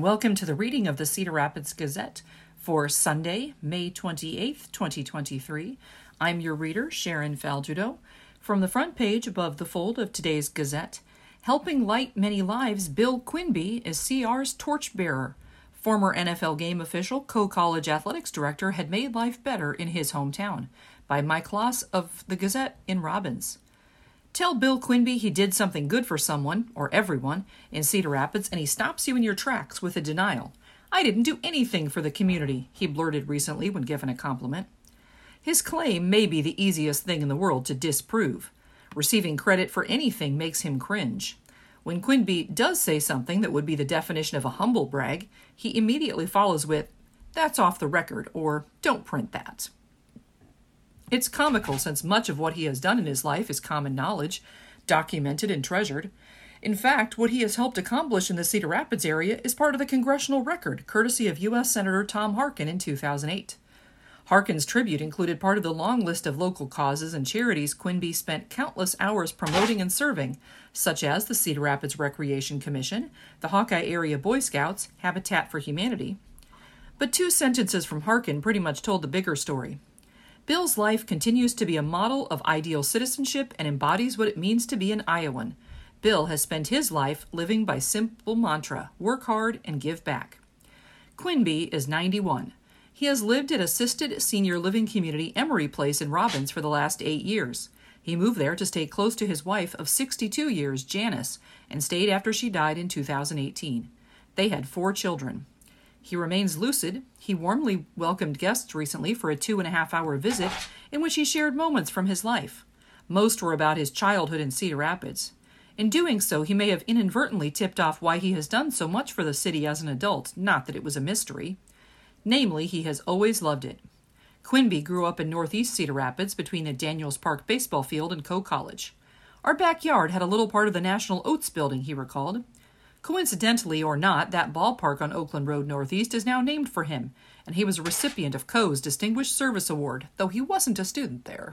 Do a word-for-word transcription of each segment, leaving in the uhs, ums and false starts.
welcome to the reading of the Cedar Rapids Gazette for Sunday, May twenty-eighth, twenty twenty-three. I'm your reader, Sharon Faldudo. From the front page above the fold of today's Gazette, helping light many lives, Bill Quinby is C R's torchbearer. Former N F L game official, co-college athletics director, had made life better in his hometown. By Mike Loss of the Gazette in Robbins. Tell Bill Quinby he did something good for someone, or everyone, in Cedar Rapids, and he stops you in your tracks with a denial. I didn't do anything for the community, he blurted recently when given a compliment. His claim may be the easiest thing in the world to disprove. Receiving credit for anything makes him cringe. When Quinby does say something that would be the definition of a humble brag, he immediately follows with, "That's off the record," or "Don't print that." It's comical since much of what he has done in his life is common knowledge, documented and treasured. In fact, what he has helped accomplish in the Cedar Rapids area is part of the congressional record, courtesy of U S Senator Tom Harkin in two thousand eight. Harkin's tribute included part of the long list of local causes and charities Quinby spent countless hours promoting and serving, such as the Cedar Rapids Recreation Commission, the Hawkeye Area Boy Scouts, Habitat for Humanity. But two sentences from Harkin pretty much told the bigger story. Bill's life continues to be a model of ideal citizenship and embodies what it means to be an Iowan. Bill has spent his life living by simple mantra, work hard and give back. Quinby is ninety-one. He has lived at assisted senior living community Emery Place in Robbins for the last eight years. He moved there to stay close to his wife of sixty-two years, Janice, and stayed after she died in two thousand eighteen. They had four children. He remains lucid. He warmly welcomed guests recently for a two and a half hour visit in which he shared moments from his life. Most were about his childhood in Cedar Rapids. In doing so, he may have inadvertently tipped off why he has done so much for the city as an adult, not that it was a mystery. Namely, he has always loved it. Quinby grew up in northeast Cedar Rapids between the Daniels Park baseball field and Coe College. Our backyard had a little part of the National Oats building, he recalled. Coincidentally or not, that ballpark on Oakland Road Northeast is now named for him, and he was a recipient of Coe's Distinguished Service Award, though he wasn't a student there.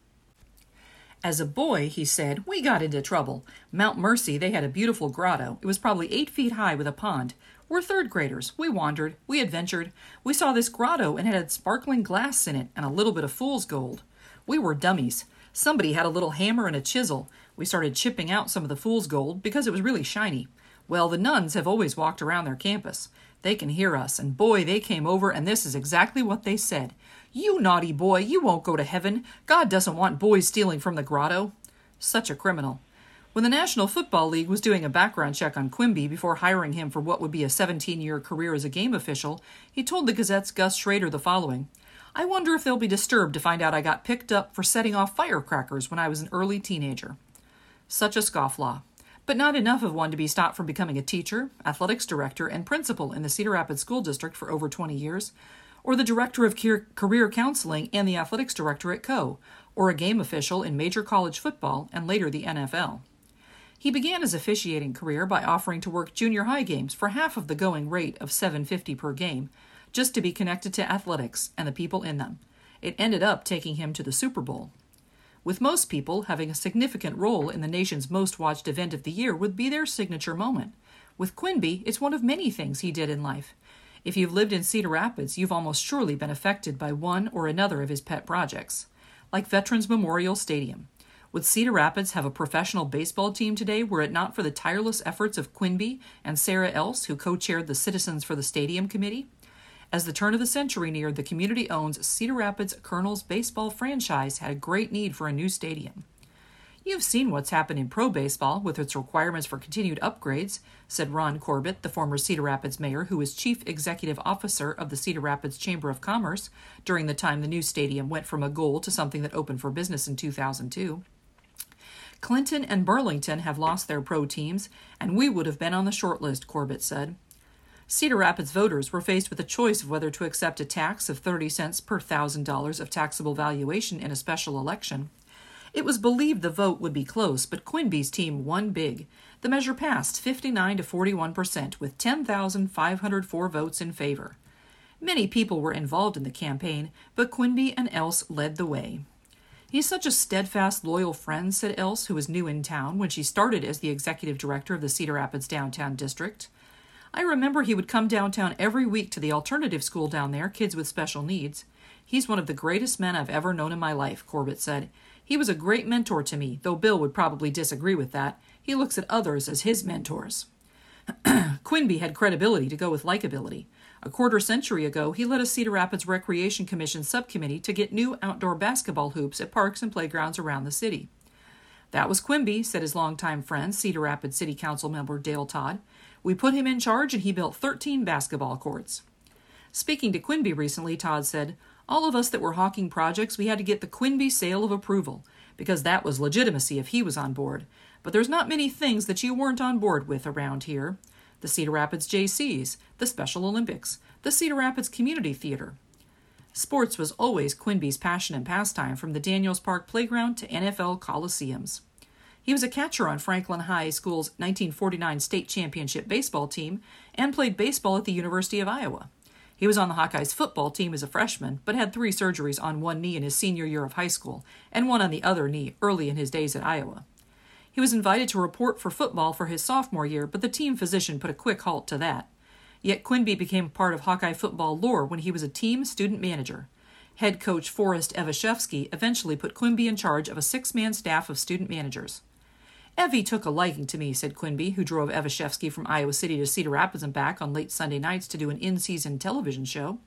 As a boy, he said, we got into trouble. Mount Mercy, they had a beautiful grotto. It was probably eight feet high with a pond. We're third graders. We wandered. We adventured. We saw this grotto and it had sparkling glass in it and a little bit of fool's gold. We were dummies. Somebody had a little hammer and a chisel. We started chipping out some of the fool's gold because it was really shiny. Well, the nuns have always walked around their campus. They can hear us, and boy, they came over, and this is exactly what they said. You naughty boy, you won't go to heaven. God doesn't want boys stealing from the grotto. Such a criminal. When the National Football League was doing a background check on Quinby before hiring him for what would be a seventeen-year career as a game official, he told the Gazette's Gus Schrader the following. I wonder if they'll be disturbed to find out I got picked up for setting off firecrackers when I was an early teenager. Such a scofflaw. But not enough of one to be stopped from becoming a teacher, athletics director, and principal in the Cedar Rapids School District for over twenty years, or the director of career counseling and the athletics director at Coe, or a game official in major college football and later the N F L. He began his officiating career by offering to work junior high games for half of the going rate of seven dollars and fifty cents per game, just to be connected to athletics and the people in them. It ended up taking him to the Super Bowl. With most people, having a significant role in the nation's most watched event of the year would be their signature moment. With Quinby, it's one of many things he did in life. If you've lived in Cedar Rapids, you've almost surely been affected by one or another of his pet projects. Like Veterans Memorial Stadium. Would Cedar Rapids have a professional baseball team today were it not for the tireless efforts of Quinby and Sarah Else, who co-chaired the Citizens for the Stadium Committee? As the turn of the century neared, the community-owned Cedar Rapids Colonels baseball franchise had a great need for a new stadium. You've seen what's happened in pro baseball with its requirements for continued upgrades, said Ron Corbett, the former Cedar Rapids mayor who was chief executive officer of the Cedar Rapids Chamber of Commerce during the time the new stadium went from a goal to something that opened for business in two thousand two. Clinton and Burlington have lost their pro teams, and we would have been on the short list, Corbett said. Cedar Rapids voters were faced with a choice of whether to accept a tax of thirty cents per one thousand dollars of taxable valuation in a special election. It was believed the vote would be close, but Quinby's team won big. The measure passed fifty-nine to forty-one percent with ten thousand five hundred four votes in favor. Many people were involved in the campaign, but Quinby and Else led the way. He's such a steadfast, loyal friend, said Else, who was new in town when she started as the executive director of the Cedar Rapids Downtown District. I remember he would come downtown every week to the alternative school down there, kids with special needs. He's one of the greatest men I've ever known in my life, Corbett said. He was a great mentor to me, though Bill would probably disagree with that. He looks at others as his mentors. Quinby had credibility to go with likability. A quarter century ago, he led a Cedar Rapids Recreation Commission subcommittee to get new outdoor basketball hoops at parks and playgrounds around the city. That was Quinby, said his longtime friend, Cedar Rapids City Council member Dale Todd. We put him in charge and he built thirteen basketball courts. Speaking to Quinby recently, Todd said, all of us that were hawking projects, we had to get the Quinby seal of approval, because that was legitimacy if he was on board. But there's not many things that you weren't on board with around here. The Cedar Rapids J Cs, the Special Olympics, the Cedar Rapids Community Theater. Sports was always Quinby's passion and pastime, from the Daniels Park Playground to N F L Coliseums. He was a catcher on Franklin High School's nineteen forty-nine state championship baseball team and played baseball at the University of Iowa. He was on the Hawkeyes football team as a freshman, but had three surgeries on one knee in his senior year of high school and one on the other knee early in his days at Iowa. He was invited to report for football for his sophomore year, but the team physician put a quick halt to that. Yet Quinby became part of Hawkeye football lore when he was a team student manager. Head coach Forrest Evashevsky eventually put Quinby in charge of a six-man staff of student managers. Evie took a liking to me, said Quinby, who drove Evashevsky from Iowa City to Cedar Rapids and back on late Sunday nights to do an in-season television show.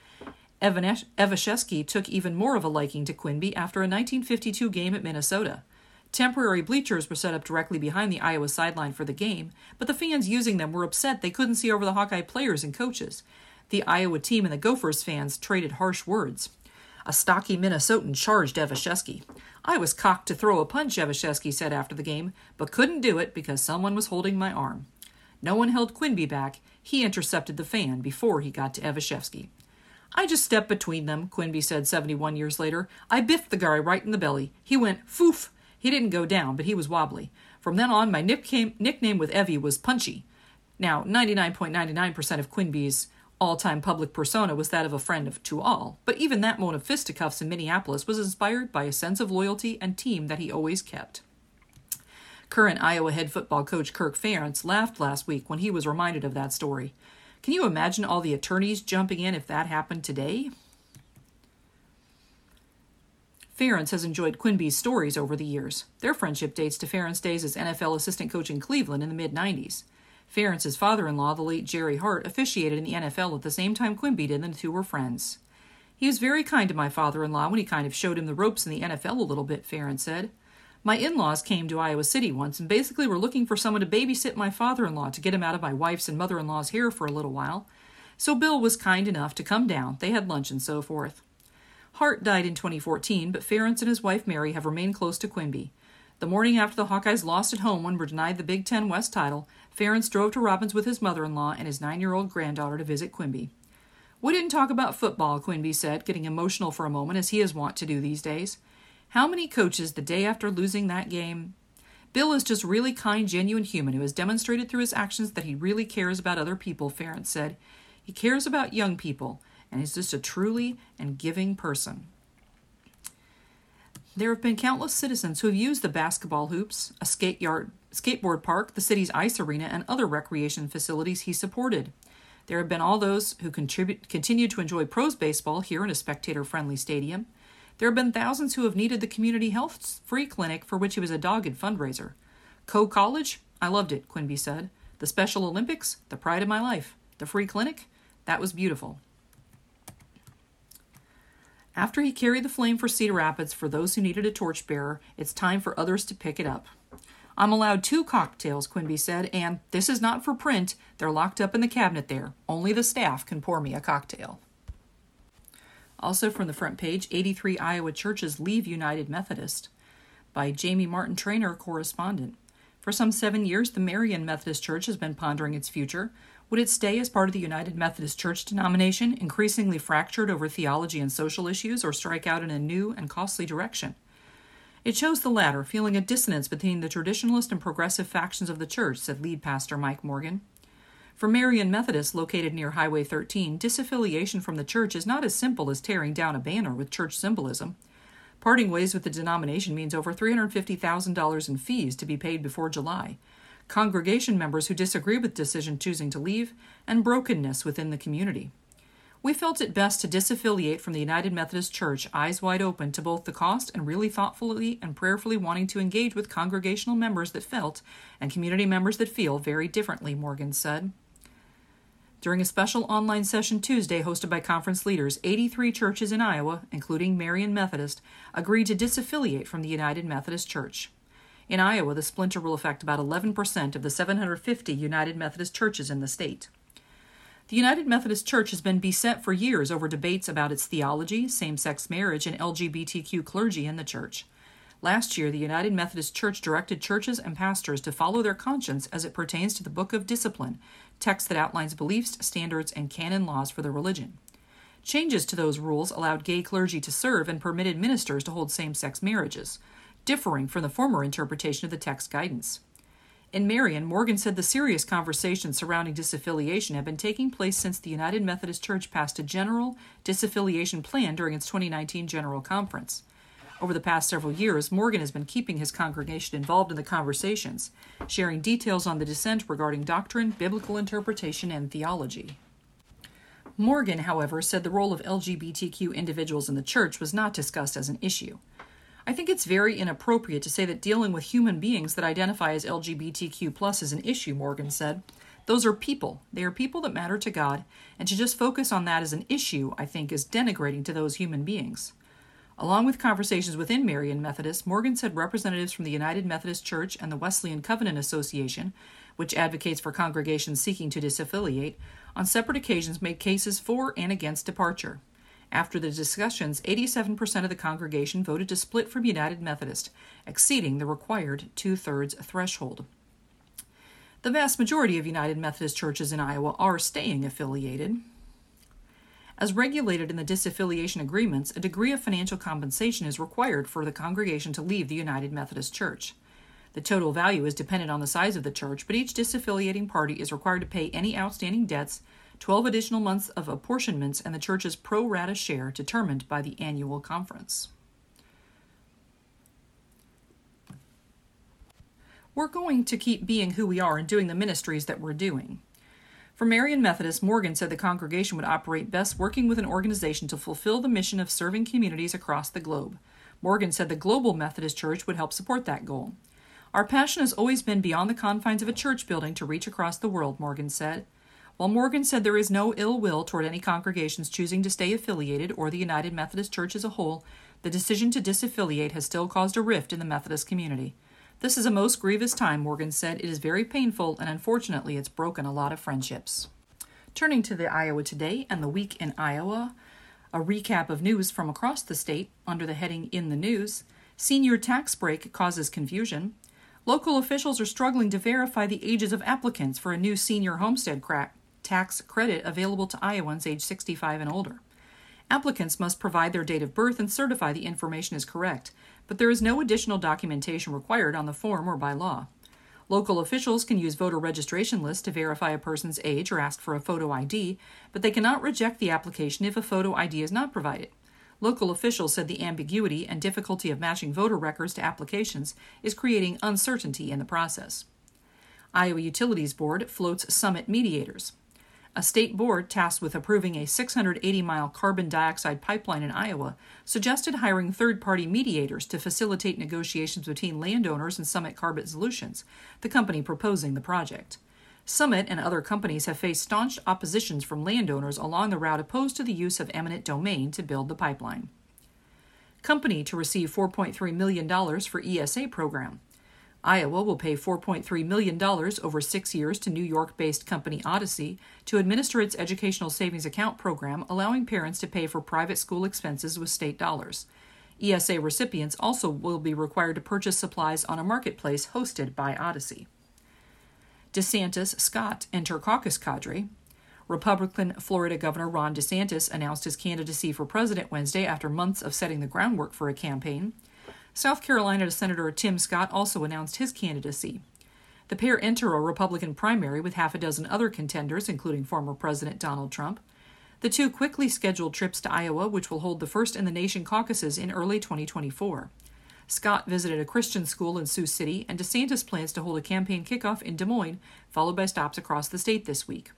Evashevsky took even more of a liking to Quinby after a nineteen fifty-two game at Minnesota. Temporary bleachers were set up directly behind the Iowa sideline for the game, but the fans using them were upset they couldn't see over the Hawkeye players and coaches. The Iowa team and the Gophers fans traded harsh words. A stocky Minnesotan charged Evashevsky. I was cocked to throw a punch, Evashevsky said after the game, but couldn't do it because someone was holding my arm. No one held Quinby back. He intercepted the fan before he got to Evashevsky. I just stepped between them, Quinby said seventy-one years later. I biffed the guy right in the belly. He went, foof. He didn't go down, but he was wobbly. From then on, my nickname, nickname with Evie was Punchy. Now, ninety-nine point nine nine percent of Quinby's all-time public persona was that of a friend of to all, but even that moment of fisticuffs in Minneapolis was inspired by a sense of loyalty and team that he always kept. Current Iowa head football coach Kirk Ferentz laughed last week when he was reminded of that story. Can you imagine all the attorneys jumping in if that happened today? Ferentz has enjoyed Quinby's stories over the years. Their friendship dates to Ferentz days as N F L assistant coach in Cleveland in the mid-nineties. Ferentz's father-in-law, the late Jerry Hart, officiated in the N F L at the same time Quinby did, and the two were friends. He was very kind to my father-in-law when he kind of showed him the ropes in the N F L a little bit, Ferentz said. My in-laws came to Iowa City once and basically were looking for someone to babysit my father-in-law to get him out of my wife's and mother-in-law's hair for a little while. So Bill was kind enough to come down. They had lunch and so forth. Hart died in twenty fourteen, but Ferentz and his wife Mary have remained close to Quinby. The morning after the Hawkeyes lost at home and were denied the Big Ten West title, Ferentz drove to Robbins with his mother-in-law and his nine-year-old granddaughter to visit Quinby. We didn't talk about football, Quinby said, getting emotional for a moment, as he is wont to do these days. How many coaches, the day after losing that game? Bill is just really kind, genuine human who has demonstrated through his actions that he really cares about other people, Ferentz said. He cares about young people, and he's just a truly and giving person. There have been countless citizens who have used the basketball hoops, a skate yard, skateboard park, the city's ice arena, and other recreation facilities he supported. There have been all those who contribute, continue to enjoy pros baseball here in a spectator-friendly stadium. There have been thousands who have needed the community health free clinic for which he was a dogged fundraiser. Co-college? I loved it, Quinby said. The Special Olympics? The pride of my life. The free clinic? That was beautiful. After he carried the flame for Cedar Rapids for those who needed a torchbearer, it's time for others to pick it up. I'm allowed two cocktails, Quinby said, and this is not for print. They're locked up in the cabinet there. Only the staff can pour me a cocktail. Also from the front page, eighty-three Iowa churches leave United Methodist, by Jamie Martin Traynor, correspondent. For some seven years, the Marian Methodist Church has been pondering its future. Would it stay as part of the United Methodist Church denomination, increasingly fractured over theology and social issues, or strike out in a new and costly direction? It chose the latter, feeling a dissonance between the traditionalist and progressive factions of the church, said lead pastor Mike Morgan. For Marian Methodists located near Highway thirteen, disaffiliation from the church is not as simple as tearing down a banner with church symbolism. Parting ways with the denomination means over three hundred fifty thousand dollars in fees to be paid before July. congregation members who disagree with decision choosing to leave, and brokenness within the community. We felt it best to disaffiliate from the United Methodist Church, eyes wide open to both the cost and really thoughtfully and prayerfully wanting to engage with congregational members that felt and community members that feel very differently, Morgan said. During a special online session Tuesday hosted by conference leaders, eighty-three churches in Iowa, including Marian Methodist, agreed to disaffiliate from the United Methodist Church. In Iowa, the splinter will affect about eleven percent of the seven hundred fifty United Methodist churches in the state. The United Methodist Church has been beset for years over debates about its theology, same-sex marriage, and L G B T Q clergy in the church. Last year, the United Methodist Church directed churches and pastors to follow their conscience as it pertains to the Book of Discipline, text that outlines beliefs, standards, and canon laws for the religion. Changes to those rules allowed gay clergy to serve and permitted ministers to hold same-sex marriages, differing from the former interpretation of the text guidance. In Marion, Morgan said the serious conversations surrounding disaffiliation have been taking place since the United Methodist Church passed a general disaffiliation plan during its twenty nineteen General Conference. Over the past several years, Morgan has been keeping his congregation involved in the conversations, sharing details on the dissent regarding doctrine, biblical interpretation, and theology. Morgan, however, said the role of L G B T Q individuals in the church was not discussed as an issue. I think it's very inappropriate to say that dealing with human beings that identify as L G B T Q plus is an issue, Morgan said. Those are people. They are people that matter to God, and to just focus on that as an issue, I think, is denigrating to those human beings. Along with conversations within Marian Methodist, Morgan said representatives from the United Methodist Church and the Wesleyan Covenant Association, which advocates for congregations seeking to disaffiliate, on separate occasions made cases for and against departure. After the discussions, eighty-seven percent of the congregation voted to split from United Methodist, exceeding the required two-thirds threshold. The vast majority of United Methodist churches in Iowa are staying affiliated. As regulated in the disaffiliation agreements, a degree of financial compensation is required for the congregation to leave the United Methodist Church. The total value is dependent on the size of the church, but each disaffiliating party is required to pay any outstanding debts, twelve additional months of apportionments, and the church's pro rata share determined by the annual conference. We're going to keep being who we are and doing the ministries that we're doing. For Marian Methodist, Morgan said the congregation would operate best working with an organization to fulfill the mission of serving communities across the globe. Morgan said the Global Methodist Church would help support that goal. Our passion has always been beyond the confines of a church building to reach across the world, Morgan said. While Morgan said there is no ill will toward any congregations choosing to stay affiliated or the United Methodist Church as a whole, the decision to disaffiliate has still caused a rift in the Methodist community. This is a most grievous time, Morgan said. It is very painful, and unfortunately it's broken a lot of friendships. Turning to the Iowa Today and the Week in Iowa, a recap of news from across the state under the heading In the News. Senior tax break causes confusion. Local officials are struggling to verify the ages of applicants for a new senior homestead crack tax credit available to Iowans age sixty-five and older. Applicants must provide their date of birth and certify the information is correct, but there is no additional documentation required on the form or by law. Local officials can use voter registration lists to verify a person's age or ask for a photo I D, but they cannot reject the application if a photo I D is not provided. Local officials said the ambiguity and difficulty of matching voter records to applications is creating uncertainty in the process. Iowa Utilities Board floats Summit mediators. A state board tasked with approving a six hundred eighty mile carbon dioxide pipeline in Iowa suggested hiring third-party mediators to facilitate negotiations between landowners and Summit Carbon Solutions, the company proposing the project. Summit and other companies have faced staunch oppositions from landowners along the route opposed to the use of eminent domain to build the pipeline. Company to receive four point three million dollars for E S A program. Iowa will pay four point three million dollars over six years to New York-based company Odyssey to administer its educational savings account program, allowing parents to pay for private school expenses with state dollars. E S A recipients also will be required to purchase supplies on a marketplace hosted by Odyssey. DeSantis, Scott enter caucus cadre. Republican Florida Governor Ron DeSantis announced his candidacy for president Wednesday after months of setting the groundwork for a campaign. South Carolina Senator Tim Scott also announced his candidacy. The pair enter a Republican primary with half a dozen other contenders, including former President Donald Trump. The two quickly scheduled trips to Iowa, which will hold the first in the nation caucuses in early twenty twenty-four. Scott visited a Christian school in Sioux City, and DeSantis plans to hold a campaign kickoff in Des Moines, followed by stops across the state this week.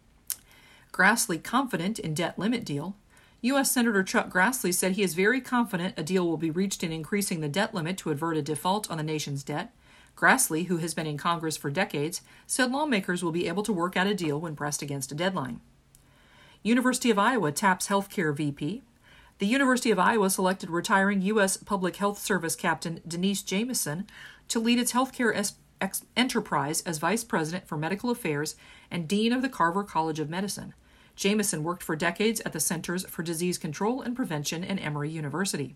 Grassley confident in debt limit deal. U S Senator Chuck Grassley said he is very confident a deal will be reached in increasing the debt limit to avert a default on the nation's debt. Grassley, who has been in Congress for decades, said lawmakers will be able to work out a deal when pressed against a deadline. University of Iowa taps healthcare V P. The University of Iowa selected retiring U S Public Health Service Captain Denise Jamieson to lead its healthcare es- ex- enterprise as Vice President for Medical Affairs and Dean of the Carver College of Medicine. Jamieson worked for decades at the Centers for Disease Control and Prevention at Emory University.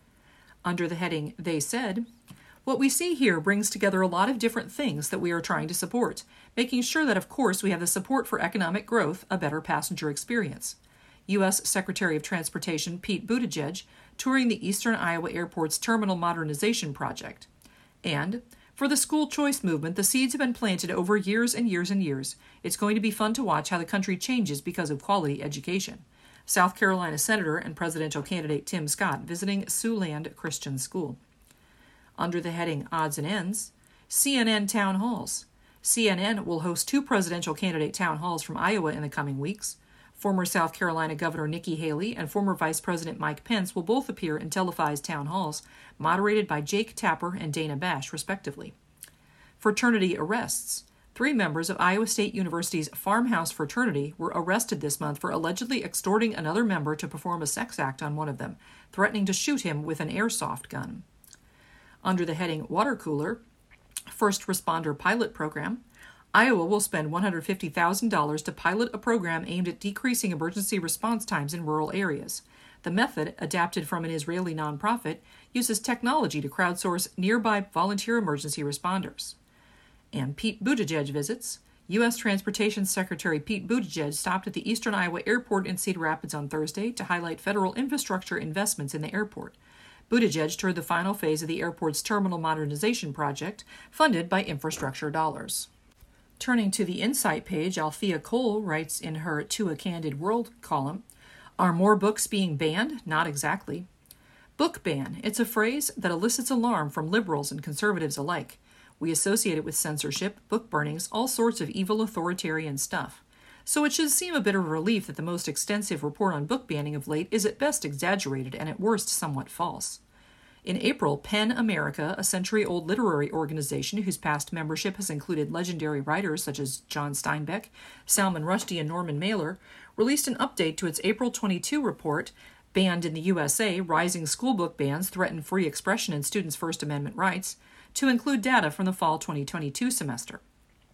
Under the heading, They Said, what we see here brings together a lot of different things that we are trying to support, making sure that, of course, we have the support for economic growth, a better passenger experience. U S Secretary of Transportation Pete Buttigieg touring the Eastern Iowa Airport's Terminal Modernization Project. And, for the school choice movement, the seeds have been planted over years and years and years. It's going to be fun to watch how the country changes because of quality education. South Carolina Senator and presidential candidate Tim Scott visiting Siouxland Christian School. Under the heading Odds and Ends, C N N Town Halls. C N N will host two presidential candidate town halls from Iowa in the coming weeks. Former South Carolina Governor Nikki Haley and former Vice President Mike Pence will both appear in televised town halls, moderated by Jake Tapper and Dana Bash, respectively. Fraternity arrests. Three members of Iowa State University's Farmhouse Fraternity were arrested this month for allegedly extorting another member to perform a sex act on one of them, threatening to shoot him with an airsoft gun. Under the heading Water Cooler, First Responder Pilot Program, Iowa will spend one hundred fifty thousand dollars to pilot a program aimed at decreasing emergency response times in rural areas. The method, adapted from an Israeli nonprofit, uses technology to crowdsource nearby volunteer emergency responders. And Pete Buttigieg visits. U S Transportation Secretary Pete Buttigieg stopped at the Eastern Iowa Airport in Cedar Rapids on Thursday to highlight federal infrastructure investments in the airport. Buttigieg toured the final phase of the airport's terminal modernization project, funded by infrastructure dollars. Turning to the Insight page, Althea Cole writes in her To a Candid World column, Are more books being banned? Not exactly. Book ban. It's a phrase that elicits alarm from liberals and conservatives alike. We associate it with censorship, book burnings, all sorts of evil authoritarian stuff. So it should seem a bit of a relief that the most extensive report on book banning of late is at best exaggerated and at worst somewhat false. In April, PEN America, a century-old literary organization whose past membership has included legendary writers such as John Steinbeck, Salman Rushdie, and Norman Mailer, released an update to its April twenty-two report, Banned in the U S A, Rising Schoolbook Bans Threaten Free Expression and Students' First Amendment Rights, to include data from the fall twenty twenty-two semester.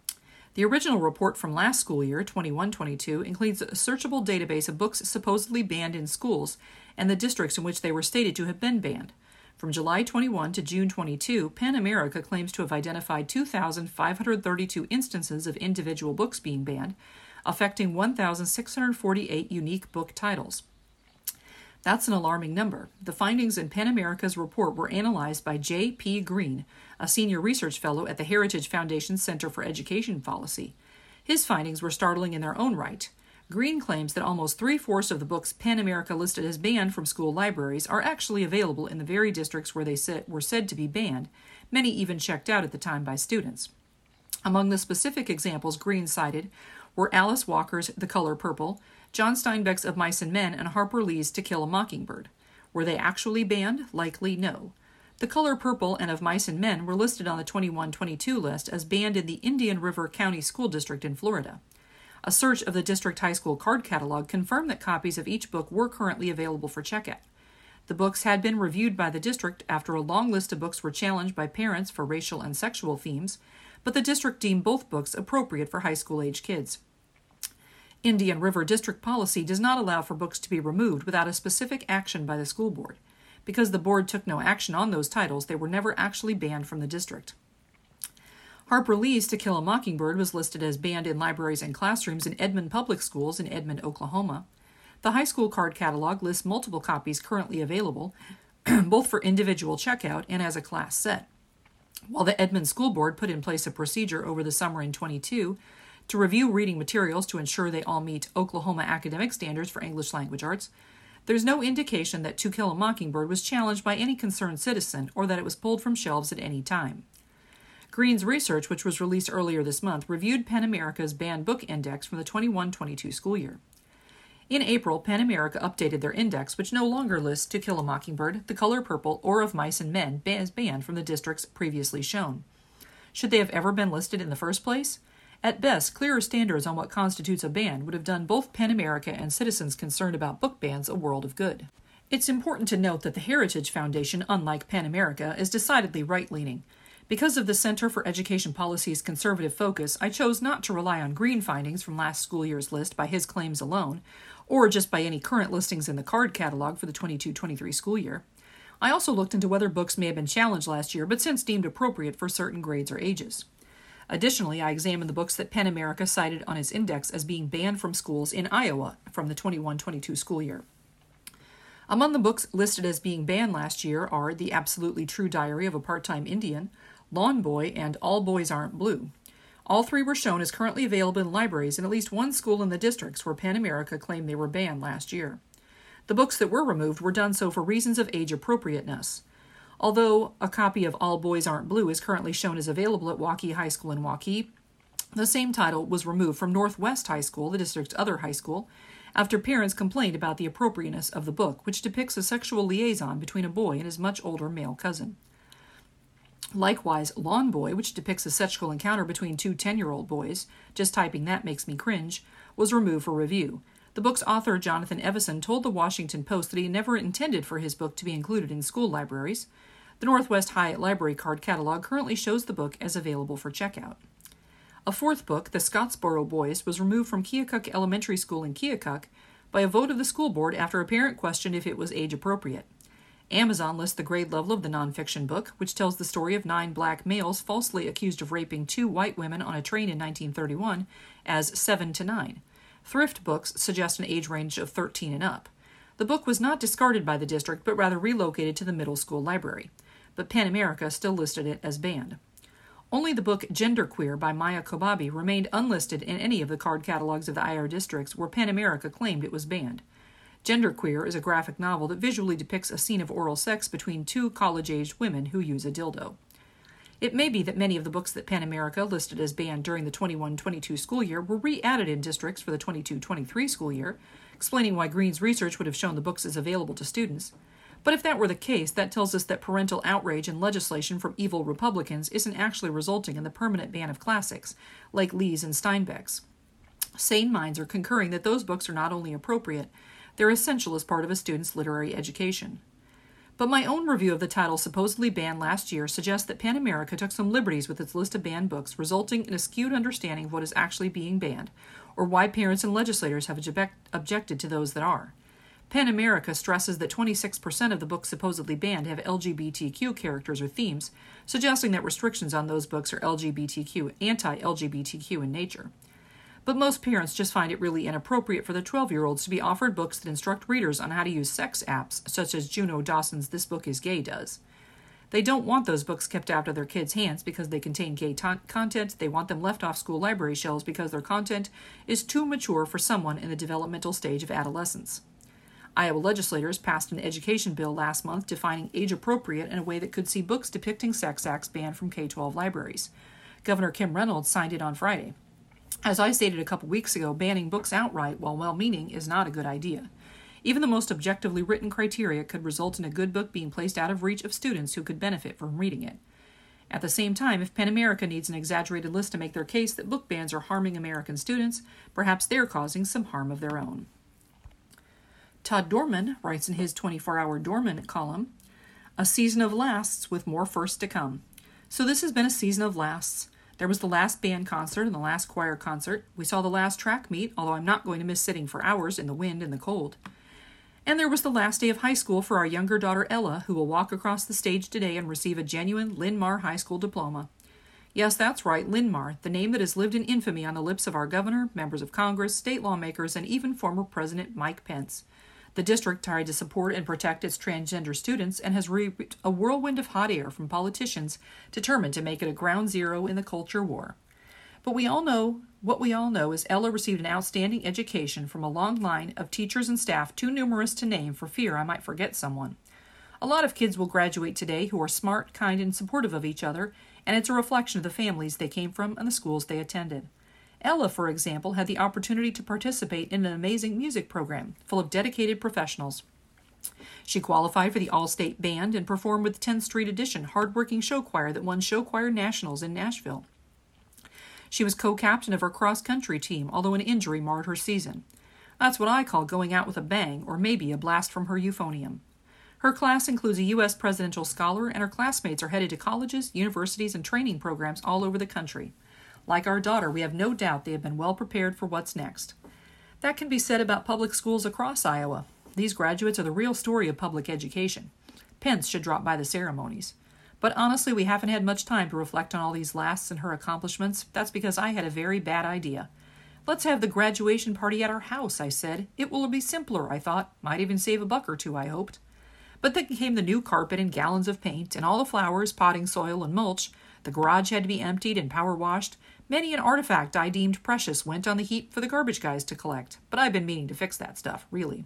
The original report from last school year, twenty-one twenty-two, includes a searchable database of books supposedly banned in schools and the districts in which they were stated to have been banned. From July twenty-one to June twenty-two, PEN America claims to have identified two thousand five hundred thirty-two instances of individual books being banned, affecting one thousand six hundred forty-eight unique book titles. That's an alarming number. The findings in PEN America's report were analyzed by J P Green, a senior research fellow at the Heritage Foundation Center for Education Policy. His findings were startling in their own right. Green claims that almost three-fourths of the books PEN America listed as banned from school libraries are actually available in the very districts where they were said to be banned, many even checked out at the time by students. Among the specific examples Green cited were Alice Walker's The Color Purple, John Steinbeck's Of Mice and Men, and Harper Lee's To Kill a Mockingbird. Were they actually banned? Likely no. The Color Purple and Of Mice and Men were listed on the twenty-one twenty-two list as banned in the Indian River County School District in Florida. A search of the district high school card catalog confirmed that copies of each book were currently available for checkout. The books had been reviewed by the district after a long list of books were challenged by parents for racial and sexual themes, but the district deemed both books appropriate for high school-age kids. Indian River District policy does not allow for books to be removed without a specific action by the school board. Because the board took no action on those titles, they were never actually banned from the district. Harper Lee's To Kill a Mockingbird was listed as banned in libraries and classrooms in Edmond Public Schools in Edmond, Oklahoma. The high school card catalog lists multiple copies currently available, both for individual checkout and as a class set. While the Edmond School Board put in place a procedure over the summer in twenty-two to review reading materials to ensure they all meet Oklahoma academic standards for English language arts, There's no indication that To Kill a Mockingbird was challenged by any concerned citizen or that it was pulled from shelves at any time. Green's research, which was released earlier this month, reviewed PEN America's banned book index from the twenty-one twenty-two school year. In April, PEN America updated their index, which no longer lists To Kill a Mockingbird, The Color Purple, or Of Mice and Men as banned from the districts previously shown. Should they have ever been listed in the first place? At best, clearer standards on what constitutes a ban would have done both PEN America and citizens concerned about book bans a world of good. It's important to note that the Heritage Foundation, unlike PEN America, is decidedly right-leaning. Because of the Center for Education Policy's conservative focus, I chose not to rely on Green findings from last school year's list by his claims alone, or just by any current listings in the card catalog for the twenty-two twenty-three school year. I also looked into whether books may have been challenged last year, but since deemed appropriate for certain grades or ages. Additionally, I examined the books that PEN America cited on its index as being banned from schools in Iowa from the twenty-one twenty-two school year. Among the books listed as being banned last year are The Absolutely True Diary of a Part-Time Indian, Lawn Boy, and All Boys Aren't Blue. All three were shown as currently available in libraries in at least one school in the districts where PEN America claimed they were banned last year. The books that were removed were done so for reasons of age appropriateness. Although a copy of All Boys Aren't Blue is currently shown as available at Waukee High School in Waukee, the same title was removed from Northwest High School, the district's other high school, after parents complained about the appropriateness of the book, which depicts a sexual liaison between a boy and his much older male cousin. Likewise, Lawn Boy, which depicts a sexual encounter between two ten-year-old boys, just typing that makes me cringe, was removed for review. The book's author, Jonathan Evison, told the Washington Post that he never intended for his book to be included in school libraries. The Northwest Hyatt Library card catalog currently shows the book as available for checkout. A fourth book, The Scottsboro Boys, was removed from Keokuk Elementary School in Keokuk by a vote of the school board after a parent questioned if it was age-appropriate. Amazon lists the grade level of the nonfiction book, which tells the story of nine black males falsely accused of raping two white women on a train in nineteen thirty-one, as seven to nine. Thrift books suggest an age range of thirteen and up. The book was not discarded by the district, but rather relocated to the middle school library. But PEN America still listed it as banned. Only the book Genderqueer by Maya Kobabe remained unlisted in any of the card catalogs of the I R districts where PEN America claimed it was banned. Genderqueer is a graphic novel that visually depicts a scene of oral sex between two college-aged women who use a dildo. It may be that many of the books that PEN America listed as banned during the twenty-one twenty-two school year were re-added in districts for the twenty-two twenty-three school year, explaining why Green's research would have shown the books as available to students. But if that were the case, that tells us that parental outrage and legislation from evil Republicans isn't actually resulting in the permanent ban of classics, like Lee's and Steinbeck's. Sane minds are concurring that those books are not only appropriate, they're essential as part of a student's literary education. But my own review of the title supposedly banned last year suggests that PEN America took some liberties with its list of banned books, resulting in a skewed understanding of what is actually being banned, or why parents and legislators have object- objected to those that are. PEN America stresses that twenty-six percent of the books supposedly banned have L G B T Q characters or themes, suggesting that restrictions on those books are L G B T Q, anti-L G B T Q in nature. But most parents just find it really inappropriate for their twelve-year-olds to be offered books that instruct readers on how to use sex apps, such as Juno Dawson's This Book is Gay does. They don't want those books kept out of their kids' hands because they contain gay t- content. They want them left off school library shelves because their content is too mature for someone in the developmental stage of adolescence. Iowa legislators passed an education bill last month defining age-appropriate in a way that could see books depicting sex acts banned from K twelve libraries. Governor Kim Reynolds signed it on Friday. As I stated a couple weeks ago, banning books outright, while well-meaning, is not a good idea. Even the most objectively written criteria could result in a good book being placed out of reach of students who could benefit from reading it. At the same time, if PEN America needs an exaggerated list to make their case that book bans are harming American students, perhaps they're causing some harm of their own. Todd Dorman writes in his twenty-four hour Dorman column, "A season of lasts with more firsts to come." So this has been a season of lasts. There was the last band concert and the last choir concert. We saw the last track meet, although I'm not going to miss sitting for hours in the wind and the cold. And there was the last day of high school for our younger daughter Ella, who will walk across the stage today and receive a genuine Linn-Mar High School diploma. Yes, that's right, Linn-Mar, the name that has lived in infamy on the lips of our governor, members of Congress, state lawmakers, and even former President Mike Pence. The district tried to support and protect its transgender students and has reaped a whirlwind of hot air from politicians determined to make it a ground zero in the culture war. But we all know, what we all know is Ella received an outstanding education from a long line of teachers and staff too numerous to name for fear I might forget someone. A lot of kids will graduate today who are smart, kind, and supportive of each other, and it's a reflection of the families they came from and the schools they attended. Ella, for example, had the opportunity to participate in an amazing music program full of dedicated professionals. She qualified for the All-State Band and performed with the tenth Street Edition hard-working show choir that won Show Choir Nationals in Nashville. She was co-captain of her cross-country team, although an injury marred her season. That's what I call going out with a bang, or maybe a blast from her euphonium. Her class includes a U S presidential scholar, and her classmates are headed to colleges, universities, and training programs all over the country. Like our daughter, we have no doubt they have been well prepared for what's next. That can be said about public schools across Iowa. These graduates are the real story of public education. Pence should drop by the ceremonies. But honestly, we haven't had much time to reflect on all these lasts and her accomplishments. That's because I had a very bad idea. Let's have the graduation party at our house, I said. It will be simpler, I thought. Might even save a buck or two, I hoped. But then came the new carpet and gallons of paint, and all the flowers, potting soil, and mulch. The garage had to be emptied and power washed. Many an artifact I deemed precious went on the heap for the garbage guys to collect. But I've been meaning to fix that stuff, really.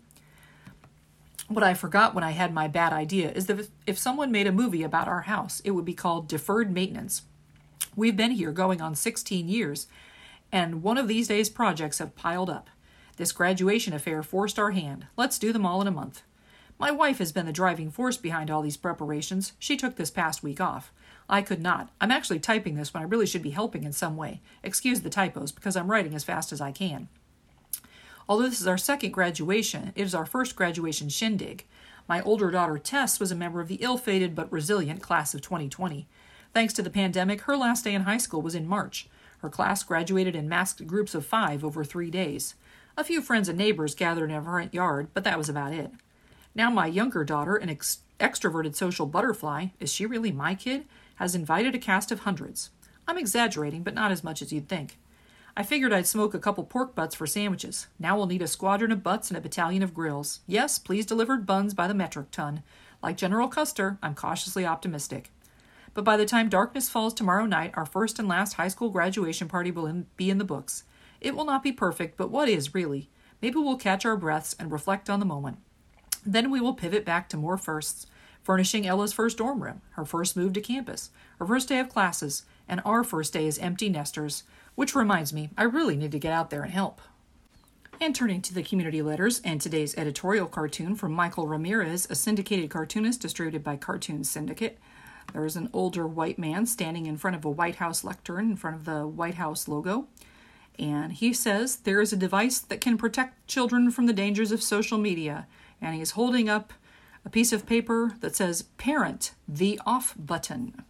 What I forgot when I had my bad idea is that if someone made a movie about our house, it would be called Deferred Maintenance. We've been here going on sixteen years, and one of these days projects have piled up. This graduation affair forced our hand. Let's do them all in a month. My wife has been the driving force behind all these preparations. She took this past week off. I could not. I'm actually typing this when I really should be helping in some way. Excuse the typos, because I'm writing as fast as I can. Although this is our second graduation, it is our first graduation shindig. My older daughter Tess was a member of the ill-fated but resilient class of twenty twenty. Thanks to the pandemic, her last day in high school was in March. Her class graduated in masked groups of five over three days. A few friends and neighbors gathered in our front yard, but that was about it. Now my younger daughter, an ex- extroverted social butterfly, is she really my kid, has invited a cast of hundreds. I'm exaggerating, but not as much as you'd think. I figured I'd smoke a couple pork butts for sandwiches. Now we'll need a squadron of butts and a battalion of grills. Yes, please delivered buns by the metric ton. Like General Custer, I'm cautiously optimistic. But by the time darkness falls tomorrow night, our first and last high school graduation party will in, be in the books. It will not be perfect, but what is really? Maybe we'll catch our breaths and reflect on the moment. Then we will pivot back to more firsts, furnishing Ella's first dorm room, her first move to campus, her first day of classes, and our first day as empty nesters, which reminds me, I really need to get out there and help. And turning to the community letters and today's editorial cartoon from Michael Ramirez, a syndicated cartoonist distributed by Cartoon Syndicate. There is an older white man standing in front of a White House lectern in front of the White House logo. And he says there is a device that can protect children from the dangers of social media. And he's holding up a piece of paper that says, Parent, the off button.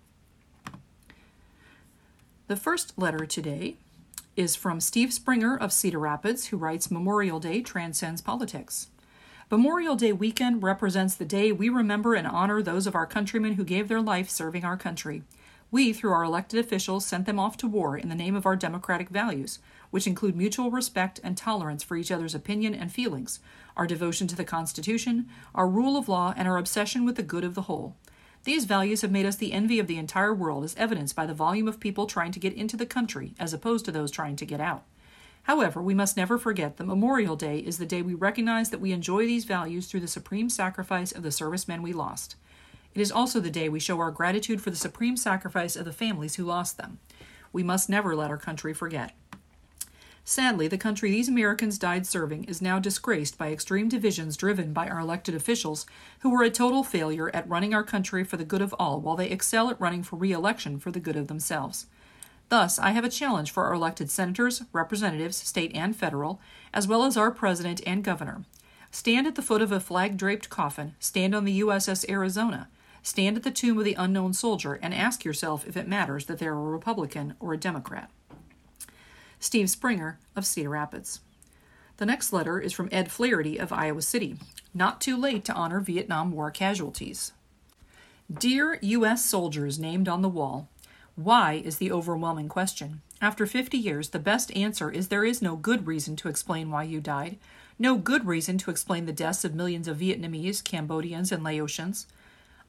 The first letter today is from Steve Springer of Cedar Rapids, who writes, Memorial Day transcends politics. Memorial Day weekend represents the day we remember and honor those of our countrymen who gave their life serving our country. We, through our elected officials, sent them off to war in the name of our democratic values, which include mutual respect and tolerance for each other's opinion and feelings, our devotion to the Constitution, our rule of law, and our obsession with the good of the whole. These values have made us the envy of the entire world, as evidenced by the volume of people trying to get into the country, as opposed to those trying to get out. However, we must never forget that Memorial Day is the day we recognize that we enjoy these values through the supreme sacrifice of the servicemen we lost. It is also the day we show our gratitude for the supreme sacrifice of the families who lost them. We must never let our country forget. Sadly, the country these Americans died serving is now disgraced by extreme divisions driven by our elected officials who were a total failure at running our country for the good of all while they excel at running for re-election for the good of themselves. Thus, I have a challenge for our elected senators, representatives, state and federal, as well as our president and governor. Stand at the foot of a flag-draped coffin, stand on the U S S Arizona, stand at the tomb of the unknown soldier, and ask yourself if it matters that they're a Republican or a Democrat. Steve Springer of Cedar Rapids. The next letter is from Ed Flaherty of Iowa City. Not too late to honor Vietnam War casualties. Dear U S soldiers named on the wall, why is the overwhelming question. After fifty years, the best answer is there is no good reason to explain why you died, no good reason to explain the deaths of millions of Vietnamese, Cambodians, and Laotians.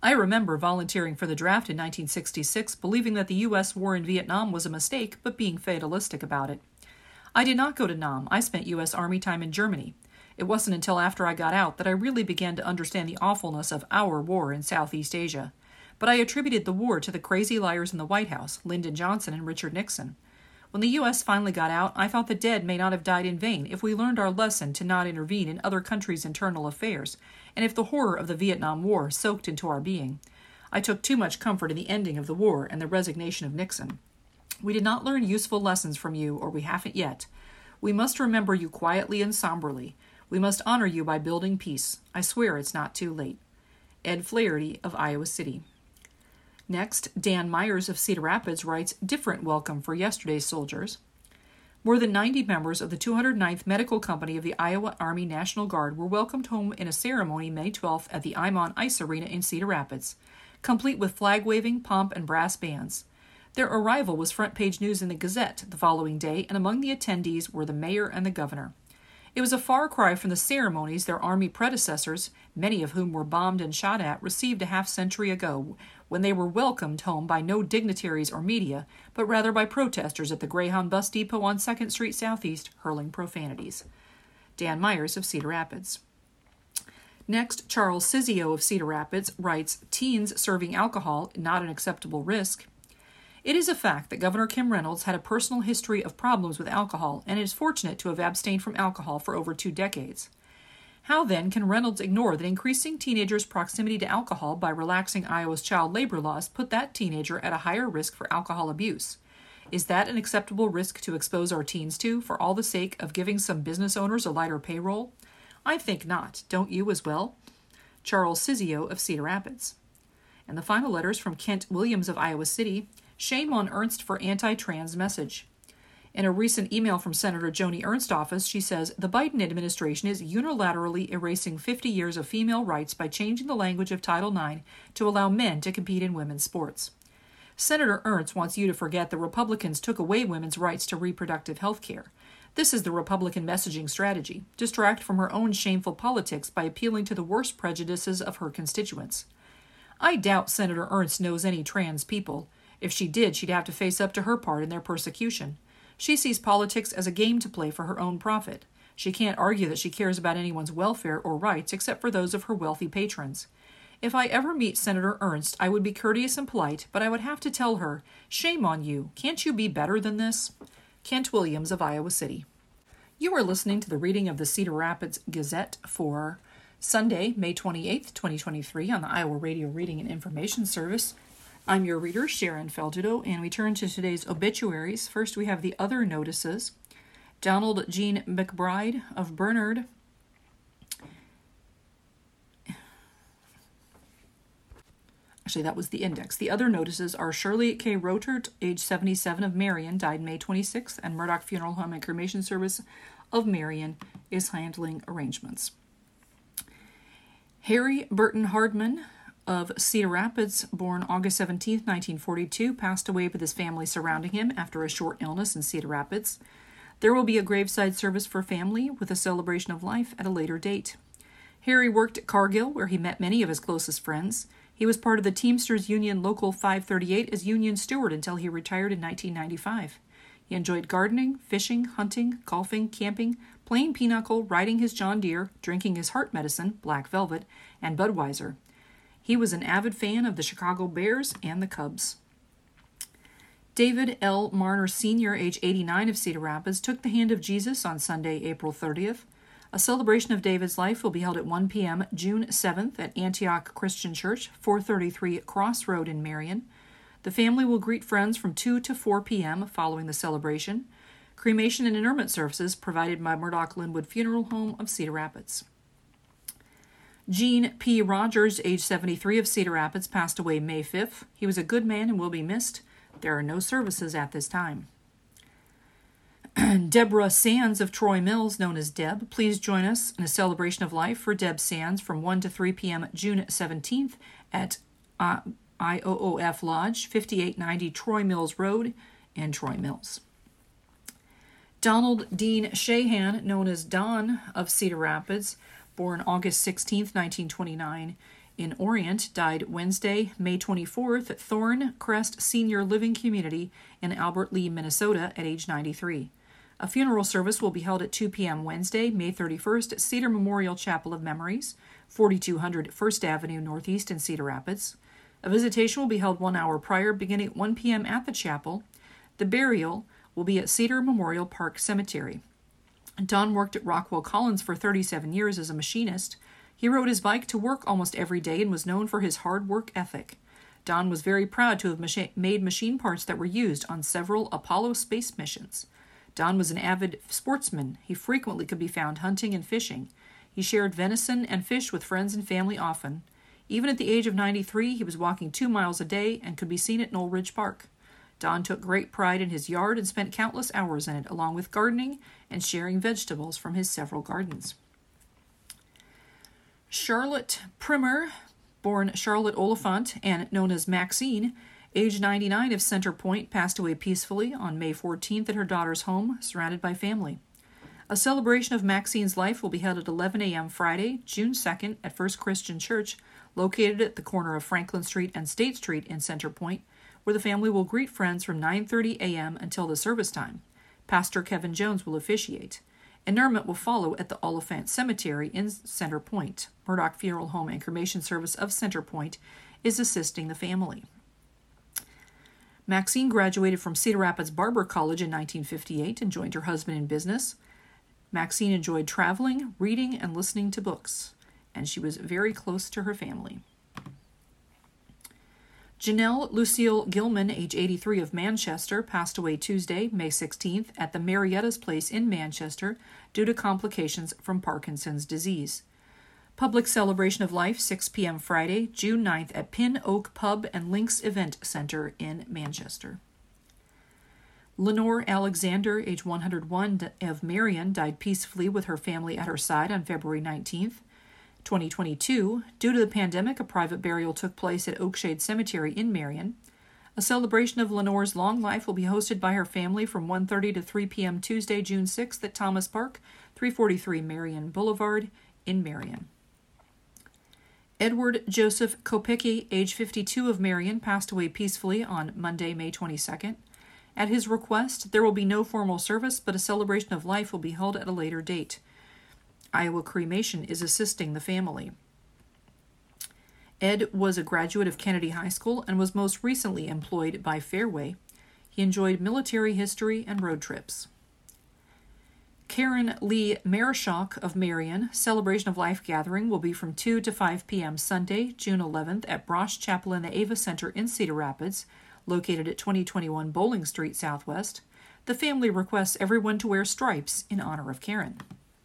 I remember volunteering for the draft in nineteen sixty-six, believing that the U S war in Vietnam was a mistake, but being fatalistic about it. I did not go to Nam. I spent U S Army time in Germany. It wasn't until after I got out that I really began to understand the awfulness of our war in Southeast Asia. But I attributed the war to the crazy liars in the White House, Lyndon Johnson and Richard Nixon. When the U S finally got out, I thought the dead may not have died in vain if we learned our lesson to not intervene in other countries' internal affairs, and if the horror of the Vietnam War soaked into our being. I took too much comfort in the ending of the war and the resignation of Nixon. We did not learn useful lessons from you, or we haven't yet. We must remember you quietly and somberly. We must honor you by building peace. I swear it's not too late. Ed Flaherty of Iowa City. Next, Dan Myers of Cedar Rapids writes, different welcome for yesterday's soldiers. More than ninety members of the two hundred ninth Medical Company of the Iowa Army National Guard were welcomed home in a ceremony May twelfth at the Imon Ice Arena in Cedar Rapids, complete with flag-waving, pomp, and brass bands. Their arrival was front-page news in the Gazette the following day, and among the attendees were the mayor and the governor. It was a far cry from the ceremonies their Army predecessors, many of whom were bombed and shot at, received a half-century ago, when they were welcomed home by no dignitaries or media, but rather by protesters at the Greyhound bus depot on second Street Southeast, hurling profanities. Dan Myers of Cedar Rapids. Next, Charles Cizio of Cedar Rapids writes, teens serving alcohol, not an acceptable risk. It is a fact that Governor Kim Reynolds had a personal history of problems with alcohol and is fortunate to have abstained from alcohol for over two decades. How then can Reynolds ignore that increasing teenagers' proximity to alcohol by relaxing Iowa's child labor laws put that teenager at a higher risk for alcohol abuse? Is that an acceptable risk to expose our teens to for all the sake of giving some business owners a lighter payroll? I think not. Don't you as well? Charles Cizio of Cedar Rapids. And the final letters from Kent Williams of Iowa City. Shame on Ernst for anti-trans message. In a recent email from Senator Joni Ernst's office, she says, the Biden administration is unilaterally erasing fifty years of female rights by changing the language of Title nine to allow men to compete in women's sports. Senator Ernst wants you to forget the Republicans took away women's rights to reproductive health care. This is the Republican messaging strategy, distract from her own shameful politics by appealing to the worst prejudices of her constituents. I doubt Senator Ernst knows any trans people. If she did, she'd have to face up to her part in their persecution. She sees politics as a game to play for her own profit. She can't argue that she cares about anyone's welfare or rights except for those of her wealthy patrons. If I ever meet Senator Ernst, I would be courteous and polite, but I would have to tell her, shame on you, can't you be better than this? Kent Williams of Iowa City. You are listening to the reading of the Cedar Rapids Gazette for Sunday, May twenty-eighth, twenty twenty-three on the Iowa Radio Reading and Information Service. I'm your reader, Sharon Feldudo, and we turn to today's obituaries. First, we have the other notices. Donald Jean McBride of Bernard. Actually, that was the index. The other notices are Shirley K. Rotert, age seventy-seven, of Marion, died May twenty-sixth, and Murdoch Funeral Home and Cremation Service of Marion is handling arrangements. Harry Burton Hardman of Cedar Rapids, born August seventeenth, nineteen forty-two, passed away with his family surrounding him after a short illness in Cedar Rapids. There will be a graveside service for family with a celebration of life at a later date. Harry worked at Cargill, where he met many of his closest friends. He was part of the Teamsters Union Local five thirty-eight as union steward until he retired in nineteen ninety-five. He enjoyed gardening, fishing, hunting, golfing, camping, playing pinochle, riding his John Deere, drinking his heart medicine, Black Velvet, and Budweiser. He was an avid fan of the Chicago Bears and the Cubs. David L. Marner Senior, age eighty-nine, of Cedar Rapids, took the hand of Jesus on Sunday, April thirtieth. A celebration of David's life will be held at one p.m. June seventh at Antioch Christian Church, four thirty-three Cross Road in Marion. The family will greet friends from two to four p.m. following the celebration. Cremation and interment services provided by Murdoch Linwood Funeral Home of Cedar Rapids. Gene P. Rogers, age seventy-three, of Cedar Rapids, passed away May fifth. He was a good man and will be missed. There are no services at this time. Deborah Sands of Troy Mills, known as Deb, please join us in a celebration of life for Deb Sands from one to three p.m. June seventeenth at uh, I O O F Lodge, fifty-eight ninety Troy Mills Road in Troy Mills. Donald Dean Shahan, known as Don, of Cedar Rapids, born August sixteenth, nineteen twenty-nine, in Orient died Wednesday, May twenty-fourth, at Thorn Crest Senior Living Community in Albert Lea, Minnesota, at age ninety-three. A funeral service will be held at two p.m. Wednesday, May thirty-first, at Cedar Memorial Chapel of Memories, forty-two hundred First Avenue Northeast in Cedar Rapids. A visitation will be held one hour prior, beginning at one p.m. at the chapel. The burial will be at Cedar Memorial Park Cemetery. Don worked at Rockwell Collins for thirty-seven years as a machinist. He rode his bike to work almost every day and was known for his hard work ethic. Don was very proud to have machi- made machine parts that were used on several Apollo space missions. Don was an avid sportsman. He frequently could be found hunting and fishing. He shared venison and fish with friends and family often. Even at the age of ninety-three, he was walking two miles a day and could be seen at Knoll Ridge Park. Don took great pride in his yard and spent countless hours in it, along with gardening and sharing vegetables from his several gardens. Charlotte Primer, born Charlotte Oliphant and known as Maxine, age ninety-nine, of Center Point, passed away peacefully on May fourteenth at her daughter's home, surrounded by family. A celebration of Maxine's life will be held at eleven a.m. Friday, June second, at First Christian Church, located at the corner of Franklin Street and State Street in Center Point, where the family will greet friends from nine thirty a.m. until the service time. Pastor Kevin Jones will officiate. Interment will follow at the Oliphant Cemetery in Center Point. Murdoch Funeral Home and Cremation Service of Center Point is assisting the family. Maxine graduated from Cedar Rapids Barber College in nineteen fifty-eight and joined her husband in business. Maxine enjoyed traveling, reading, and listening to books, and she was very close to her family. Janelle Lucille Gilman, age eighty-three, of Manchester, passed away Tuesday, May sixteenth, at the Marietta's Place in Manchester due to complications from Parkinson's disease. Public celebration of life, six p.m. Friday, June ninth, at Pin Oak Pub and Links Event Center in Manchester. Lenore Alexander, age one hundred one, of Marion, died peacefully with her family at her side on February nineteenth. twenty twenty-two, due to the pandemic, a private burial took place at Oakshade Cemetery in Marion. A celebration of Lenore's long life will be hosted by her family from one thirty to three p.m. Tuesday, June sixth, at Thomas Park, three forty-three Marion Boulevard in Marion. Edward Joseph Kopicki, age fifty-two, of Marion, passed away peacefully on Monday, May twenty-second. At his request, there will be no formal service, but a celebration of life will be held at a later date. Iowa Cremation is assisting the family. Ed was a graduate of Kennedy High School and was most recently employed by Fairway. He enjoyed military history and road trips. Karen Lee Marishok of Marion, Celebration of Life gathering will be from two to five p.m. Sunday, June eleventh, at Brosh Chapel in the Ava Center in Cedar Rapids, located at twenty twenty-one Bowling Street Southwest. The family requests everyone to wear stripes in honor of Karen.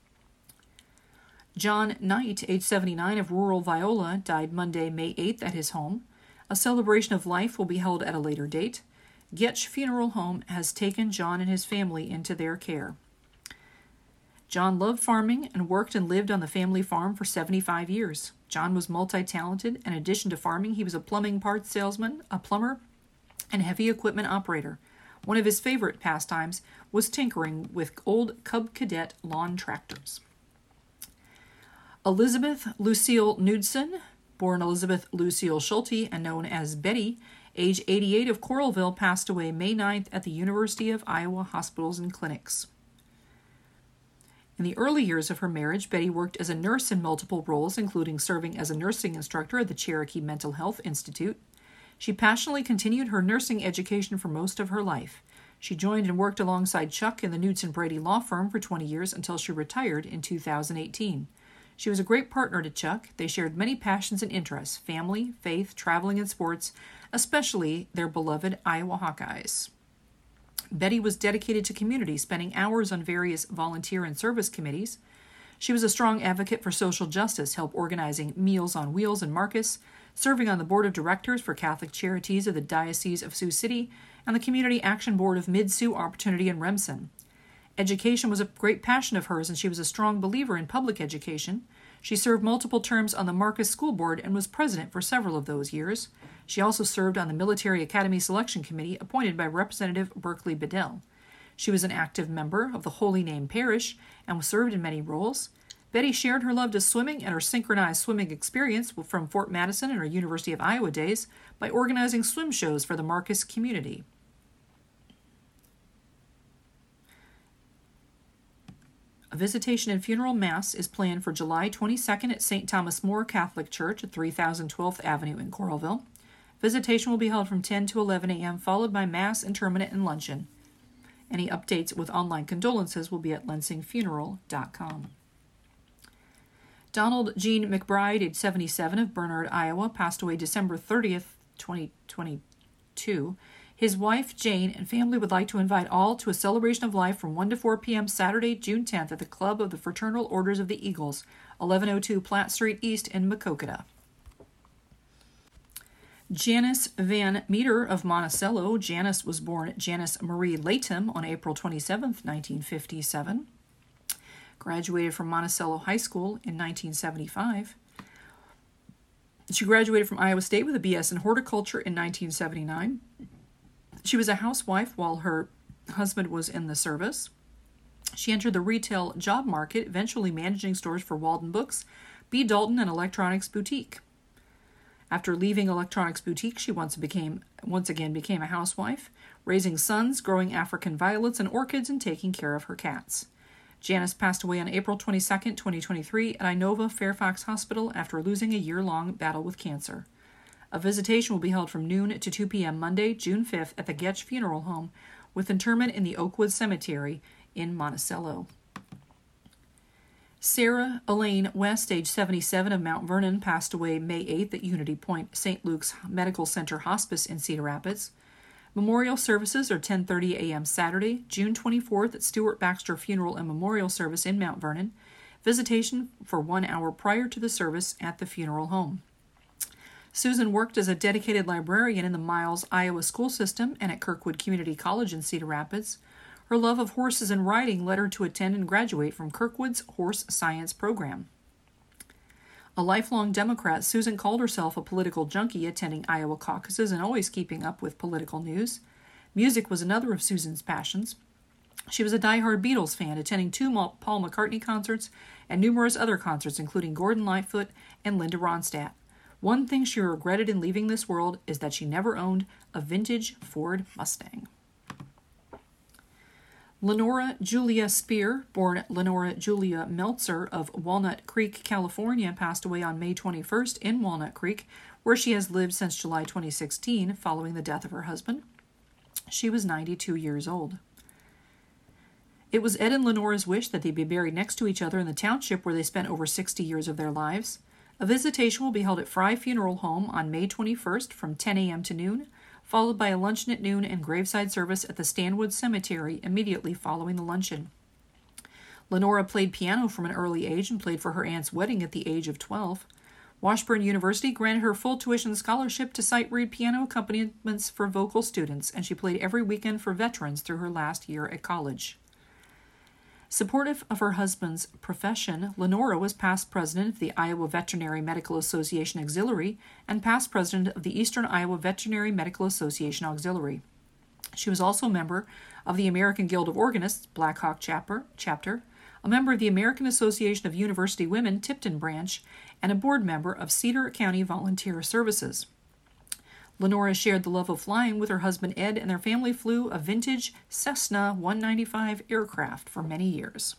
John Knight, age seventy-nine, of rural Viola, died Monday, May eighth, at his home. A celebration of life will be held at a later date. Getch Funeral Home has taken John and his family into their care. John loved farming and worked and lived on the family farm for seventy-five years. John was multi-talented. In addition to farming, he was a plumbing parts salesman, a plumber, and heavy equipment operator. One of his favorite pastimes was tinkering with old Cub Cadet lawn tractors. Elizabeth Lucille Knudsen, born Elizabeth Lucille Schulte and known as Betty, age eighty-eight, of Coralville, passed away May ninth at the University of Iowa Hospitals and Clinics. In the early years of her marriage, Betty worked as a nurse in multiple roles, including serving as a nursing instructor at the Cherokee Mental Health Institute. She passionately continued her nursing education for most of her life. She joined and worked alongside Chuck in the Knudsen Brady law firm for twenty years until she retired in two thousand eighteen. She was a great partner to Chuck. They shared many passions and interests: family, faith, traveling, and sports, especially their beloved Iowa Hawkeyes. Betty was dedicated to community, spending hours on various volunteer and service committees. She was a strong advocate for social justice, help organizing Meals on Wheels in Marcus, serving on the board of directors for Catholic Charities of the Diocese of Sioux City, and the Community Action Board of Mid-Sioux Opportunity in Remsen. Education was a great passion of hers, and she was a strong believer in public education. She served multiple terms on the Marcus School Board and was president for several of those years. She also served on the Military Academy Selection Committee appointed by Representative Berkeley Bedell. She was an active member of the Holy Name Parish and served in many roles. Betty shared her love to swimming and her synchronized swimming experience from Fort Madison and her University of Iowa days by organizing swim shows for the Marcus community. A visitation and funeral mass is planned for July twenty-second at Saint Thomas More Catholic Church at three thousand twelfth Avenue in Coralville. Visitation will be held from ten to eleven a.m., followed by mass, interment, and luncheon. Any updates with online condolences will be at lensing funeral dot com. Donald Gene McBride, age seventy-seven, of Bernard, Iowa, passed away December thirtieth, twenty twenty-two. His wife, Jane, and family would like to invite all to a celebration of life from one to four p.m. Saturday, June tenth at the Club of the Fraternal Orders of the Eagles, eleven oh two Platt Street East in Maquoketa. Janice Van Meter of Monticello. Janice was born Janice Marie Latham on April twenty-seventh, nineteen fifty-seven. Graduated from Monticello High School in nineteen seventy-five. She graduated from Iowa State with a B S in horticulture in nineteen seventy-nine. She was a housewife while her husband was in the service. She entered the retail job market, eventually managing stores for Walden Books, B. Dalton, and Electronics Boutique. After leaving Electronics Boutique, she once became once again became a housewife, raising sons, growing African violets and orchids, and taking care of her cats. Janice passed away on April twenty-second, twenty twenty-three at Inova Fairfax Hospital after losing a year-long battle with cancer. A visitation will be held from noon to two p.m. Monday, June fifth at the Getch Funeral Home, with interment in the Oakwood Cemetery in Monticello. Sarah Elaine West, age seventy-seven, of Mount Vernon, passed away May eighth at Unity Point Saint Luke's Medical Center Hospice in Cedar Rapids. Memorial services are ten thirty a.m. Saturday, June twenty-fourth at Stuart Baxter Funeral and Memorial Service in Mount Vernon. Visitation for one hour prior to the service at the funeral home. Susan worked as a dedicated librarian in the Miles, Iowa school system and at Kirkwood Community College in Cedar Rapids. Her love of horses and riding led her to attend and graduate from Kirkwood's Horse Science program. A lifelong Democrat, Susan called herself a political junkie, attending Iowa caucuses and always keeping up with political news. Music was another of Susan's passions. She was a diehard Beatles fan, attending two Paul McCartney concerts and numerous other concerts, including Gordon Lightfoot and Linda Ronstadt. One thing she regretted in leaving this world is that she never owned a vintage Ford Mustang. Lenora Julia Spear, born Lenora Julia Meltzer of Walnut Creek, California, passed away on May twenty-first in Walnut Creek, where she has lived since July twenty sixteen, following the death of her husband. She was ninety-two years old. It was Ed and Lenora's wish that they be buried next to each other in the township where they spent over sixty years of their lives. A visitation will be held at Fry Funeral Home on May twenty-first from ten a.m. to noon, followed by a luncheon at noon and graveside service at the Stanwood Cemetery immediately following the luncheon. Lenora played piano from an early age and played for her aunt's wedding at the age of twelve. Washburn University granted her full tuition scholarship to sight read piano accompaniments for vocal students, and she played every weekend for veterans through her last year at college. Supportive of her husband's profession, Lenora was past president of the Iowa Veterinary Medical Association Auxiliary and past president of the Eastern Iowa Veterinary Medical Association Auxiliary. She was also a member of the American Guild of Organists, Black Hawk chapter, chapter, a member of the American Association of University Women, Tipton branch, and a board member of Cedar County Volunteer Services. Lenora shared the love of flying with her husband Ed, and their family flew a vintage Cessna one ninety-five aircraft for many years.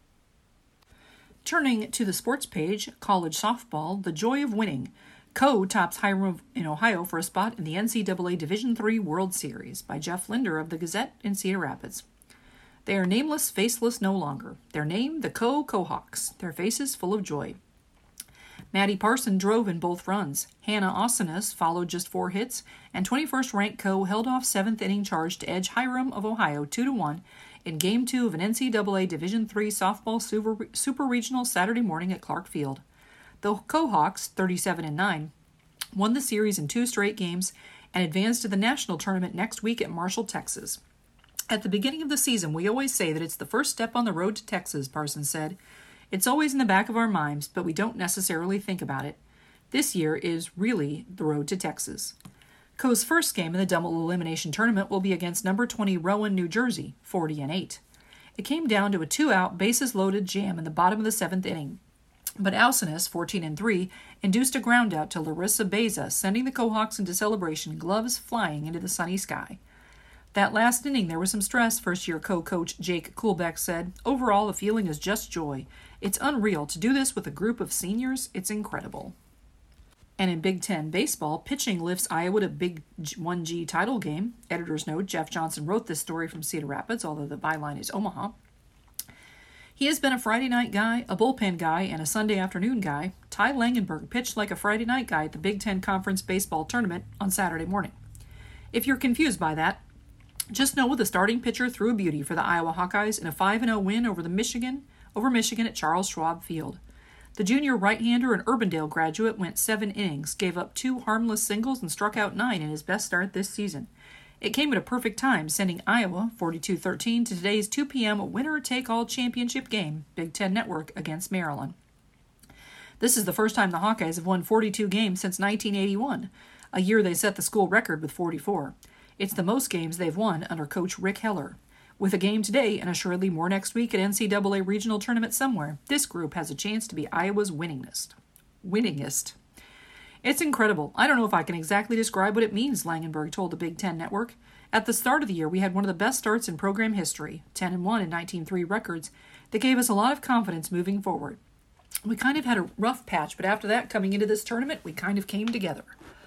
Turning to the sports page, college softball, the joy of winning. Coe tops Hiram in Ohio for a spot in the N C double A Division three World Series by Jeff Linder of the Gazette in Cedar Rapids. They are nameless, faceless no longer. Their name, the Coe Cohawks. Their faces full of joy. Maddie Parson drove in both runs. Hannah Ausinas followed just four hits, and twenty-first ranked Coe held off seventh inning charge to edge Hiram of Ohio two to one in Game two of an N C double A Division three softball super, super regional Saturday morning at Clark Field. The Cohawks, thirty-seven and nine, won the series in two straight games and advanced to the national tournament next week at Marshall, Texas. At the beginning of the season, we always say that it's the first step on the road to Texas, Parsons said. It's always in the back of our minds, but we don't necessarily think about it. This year is really the road to Texas. Coe's first game in the double elimination tournament will be against number twenty Rowan, New Jersey, forty and eight. It came down to a two-out, bases-loaded jam in the bottom of the seventh inning. But Alcinous, fourteen and three, induced a groundout to Larissa Beza, sending the Quahawks into celebration, gloves flying into the sunny sky. That last inning, there was some stress, first-year co-coach Jake Kuhlbeck said. Overall, the feeling is just joy. It's unreal. To do this with a group of seniors, it's incredible. And in Big Ten baseball, pitching lifts Iowa to Big one G title game. Editor's note, Jeff Johnson wrote this story from Cedar Rapids, although the byline is Omaha. He has been a Friday night guy, a bullpen guy, and a Sunday afternoon guy. Ty Langenberg pitched like a Friday night guy at the Big Ten Conference baseball tournament on Saturday morning. If you're confused by that, just know the starting pitcher threw a beauty for the Iowa Hawkeyes in a five and oh win over the Michigan over Michigan at Charles Schwab Field. The junior right-hander and Urbandale graduate went seven innings, gave up two harmless singles, and struck out nine in his best start this season. It came at a perfect time, sending Iowa forty-two thirteen to today's two p.m. winner-take-all championship game, Big Ten Network against Maryland. This is the first time the Hawkeyes have won forty-two games since nineteen eighty-one, a year they set the school record with forty-four. It's the most games they've won under Coach Rick Heller. With a game today and assuredly more next week at N C double A regional tournament somewhere, this group has a chance to be Iowa's winningest. Winningest. It's incredible. I don't know if I can exactly describe what it means, Langenberg told the Big Ten Network. At the start of the year, we had one of the best starts in program history, ten and one and nineteen three records, that gave us a lot of confidence moving forward. We kind of had a rough patch, but after that, coming into this tournament, we kind of came together.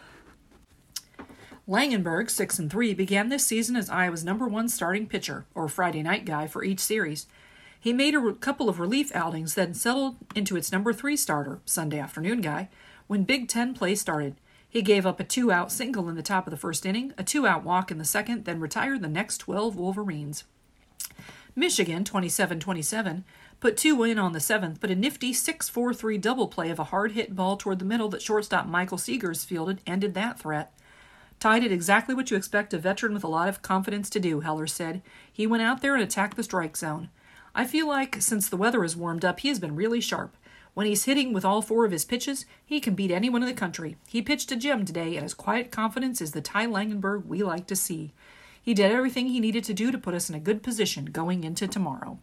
Langenberg, six and three, began this season as Iowa's number one starting pitcher, or Friday night guy, for each series. He made a re- couple of relief outings, then settled into its number three starter, Sunday afternoon guy, when Big Ten play started. He gave up a two-out single in the top of the first inning, a two-out walk in the second, then retired the next twelve Wolverines. Michigan, twenty-seven twenty-seven, put two in on the seventh, but a nifty six four three double play of a hard-hit ball toward the middle that shortstop Michael Seegers fielded ended that threat. Ty did exactly what you expect a veteran with a lot of confidence to do, Heller said. He went out there and attacked the strike zone. I feel like, since the weather has warmed up, he has been really sharp. When he's hitting with all four of his pitches, he can beat anyone in the country. He pitched a gem today, and his quiet confidence is the Ty Langenberg we like to see. He did everything he needed to do to put us in a good position going into tomorrow.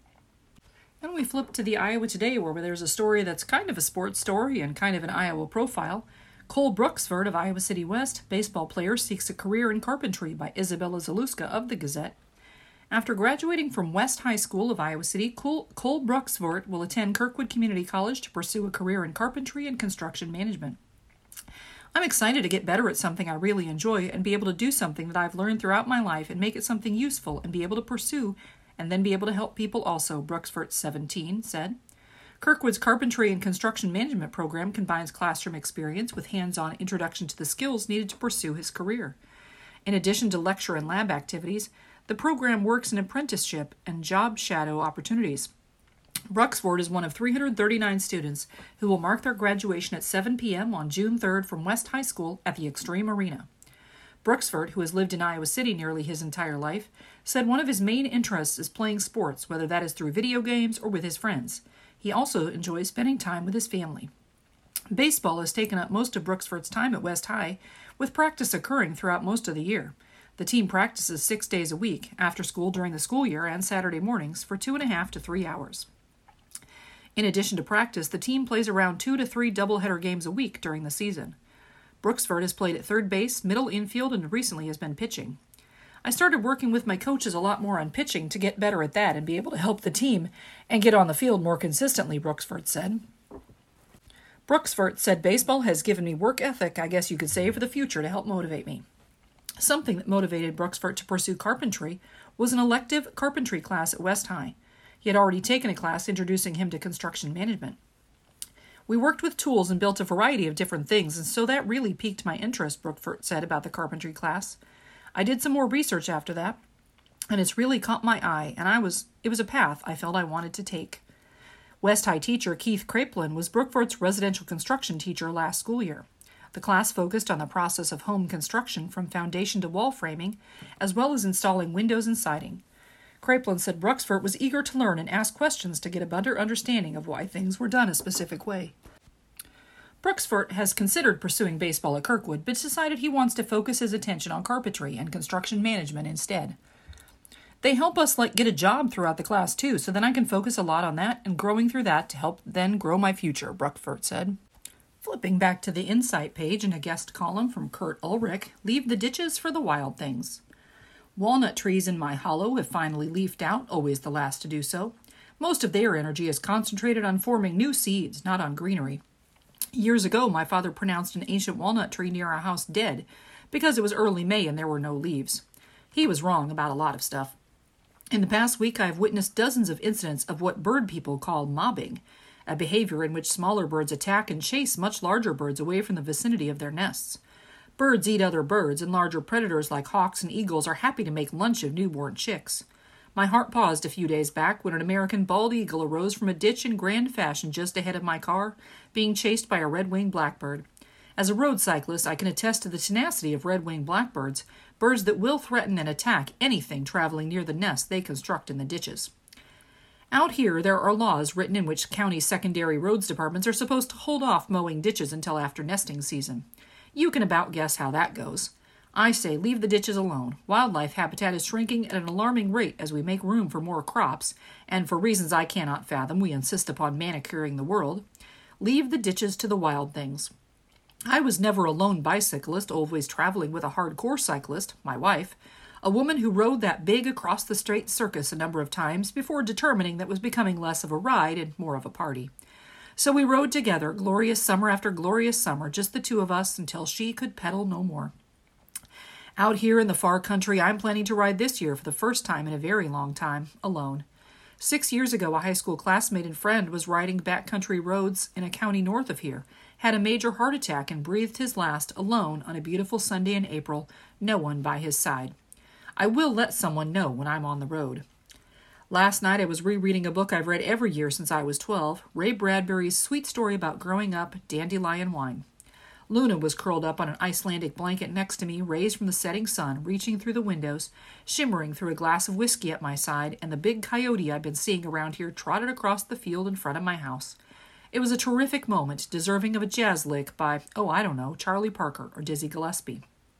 And we flip to the Iowa Today, where there's a story that's kind of a sports story and kind of an Iowa profile. Cole Bruxford of Iowa City West, baseball player, seeks a career in carpentry by Isabella Zaluska of the Gazette. After graduating from West High School of Iowa City, Cole, Cole Bruxford will attend Kirkwood Community College to pursue a career in carpentry and construction management. I'm excited to get better at something I really enjoy and be able to do something that I've learned throughout my life and make it something useful and be able to pursue and then be able to help people also, Bruxford, seventeen, said. Kirkwood's Carpentry and Construction Management program combines classroom experience with hands-on introduction to the skills needed to pursue his career. In addition to lecture and lab activities, the program works in apprenticeship and job shadow opportunities. Bruxford is one of three hundred thirty-nine students who will mark their graduation at seven p.m. on June third from West High School at the Extreme Arena. Bruxford, who has lived in Iowa City nearly his entire life, said one of his main interests is playing sports, whether that is through video games or with his friends. He also enjoys spending time with his family. Baseball has taken up most of Bruxford's time at West High, with practice occurring throughout most of the year. The team practices six days a week, after school during the school year and Saturday mornings, for two and a half to three hours. In addition to practice, the team plays around two to three doubleheader games a week during the season. Bruxford has played at third base, middle infield, and recently has been pitching. I started working with my coaches a lot more on pitching to get better at that and be able to help the team and get on the field more consistently, Bruxford said. Bruxford said baseball has given me work ethic, I guess you could say, for the future to help motivate me. Something that motivated Bruxford to pursue carpentry was an elective carpentry class at West High. He had already taken a class introducing him to construction management. We worked with tools and built a variety of different things, and so that really piqued my interest, Bruxford said about the carpentry class. I did some more research after that, and it's really caught my eye, and I was it was a path I felt I wanted to take. West High teacher Keith Kraepelin was Bruxford's residential construction teacher last school year. The class focused on the process of home construction from foundation to wall framing, as well as installing windows and siding. Kraepelin said Bruxford was eager to learn and ask questions to get a better understanding of why things were done a specific way. Bruxford has considered pursuing baseball at Kirkwood, but decided he wants to focus his attention on carpentry and construction management instead. They help us like get a job throughout the class too, so then I can focus a lot on that and growing through that to help then grow my future, Bruckfurt said. Flipping back to the Insight page in a guest column from Kurt Ulrich, leave the ditches for the wild things. Walnut trees in my hollow have finally leafed out, always the last to do so. Most of their energy is concentrated on forming new seeds, not on greenery. Years ago, my father pronounced an ancient walnut tree near our house dead because it was early May and there were no leaves. He was wrong about a lot of stuff. In the past week, I have witnessed dozens of incidents of what bird people call mobbing, a behavior in which smaller birds attack and chase much larger birds away from the vicinity of their nests. Birds eat other birds, and larger predators like hawks and eagles are happy to make lunch of newborn chicks. My heart paused a few days back when an American bald eagle arose from a ditch in grand fashion just ahead of my car, being chased by a red-winged blackbird. As a road cyclist, I can attest to the tenacity of red-winged blackbirds, birds that will threaten and attack anything traveling near the nest they construct in the ditches. Out here, there are laws written in which county secondary roads departments are supposed to hold off mowing ditches until after nesting season. You can about guess how that goes. I say leave the ditches alone. Wildlife habitat is shrinking at an alarming rate as we make room for more crops, and for reasons I cannot fathom, we insist upon manicuring the world. Leave the ditches to the wild things. I was never a lone bicyclist, always traveling with a hardcore cyclist, my wife, a woman who rode that big across-the-straight circus a number of times before determining that was becoming less of a ride and more of a party. So we rode together, glorious summer after glorious summer, just the two of us, until she could pedal no more. Out here in the far country, I'm planning to ride this year for the first time in a very long time, alone. Six years ago, a high school classmate and friend was riding backcountry roads in a county north of here, had a major heart attack, and breathed his last alone on a beautiful Sunday in April, no one by his side. I will let someone know when I'm on the road. Last night I was rereading a book I've read every year since I was twelve, Ray Bradbury's sweet story about growing up, Dandelion Wine. Luna was curled up on an Icelandic blanket next to me, rays from the setting sun reaching through the windows, shimmering through a glass of whiskey at my side, and the big coyote I've been seeing around here trotted across the field in front of my house. It was a terrific moment, deserving of a jazz lick by, oh, I don't know, Charlie Parker or Dizzy Gillespie.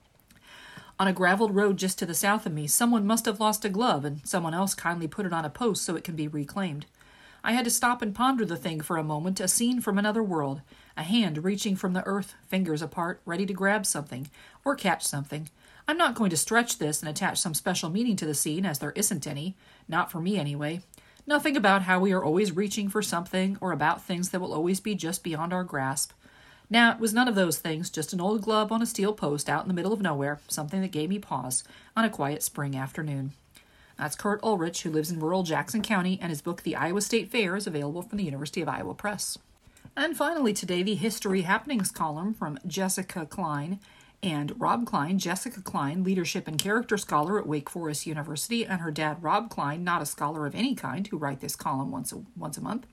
On a graveled road just to the south of me, someone must have lost a glove, and someone else kindly put it on a post so it can be reclaimed. I had to stop and ponder the thing for a moment, a scene from another world, a hand reaching from the earth, fingers apart, ready to grab something, or catch something. I'm not going to stretch this and attach some special meaning to the scene, as there isn't any, not for me anyway. Nothing about how we are always reaching for something, or about things that will always be just beyond our grasp. Now, it was none of those things, just an old glove on a steel post out in the middle of nowhere, something that gave me pause on a quiet spring afternoon. That's Kurt Ulrich, who lives in rural Jackson County, and his book, The Iowa State Fair, is available from the University of Iowa Press. And finally today, the History Happenings column from Jessica Klein and Rob Klein. Jessica Klein, leadership and character scholar at Wake Forest University, and her dad, Rob Klein, not a scholar of any kind, who write this column once a, once a month.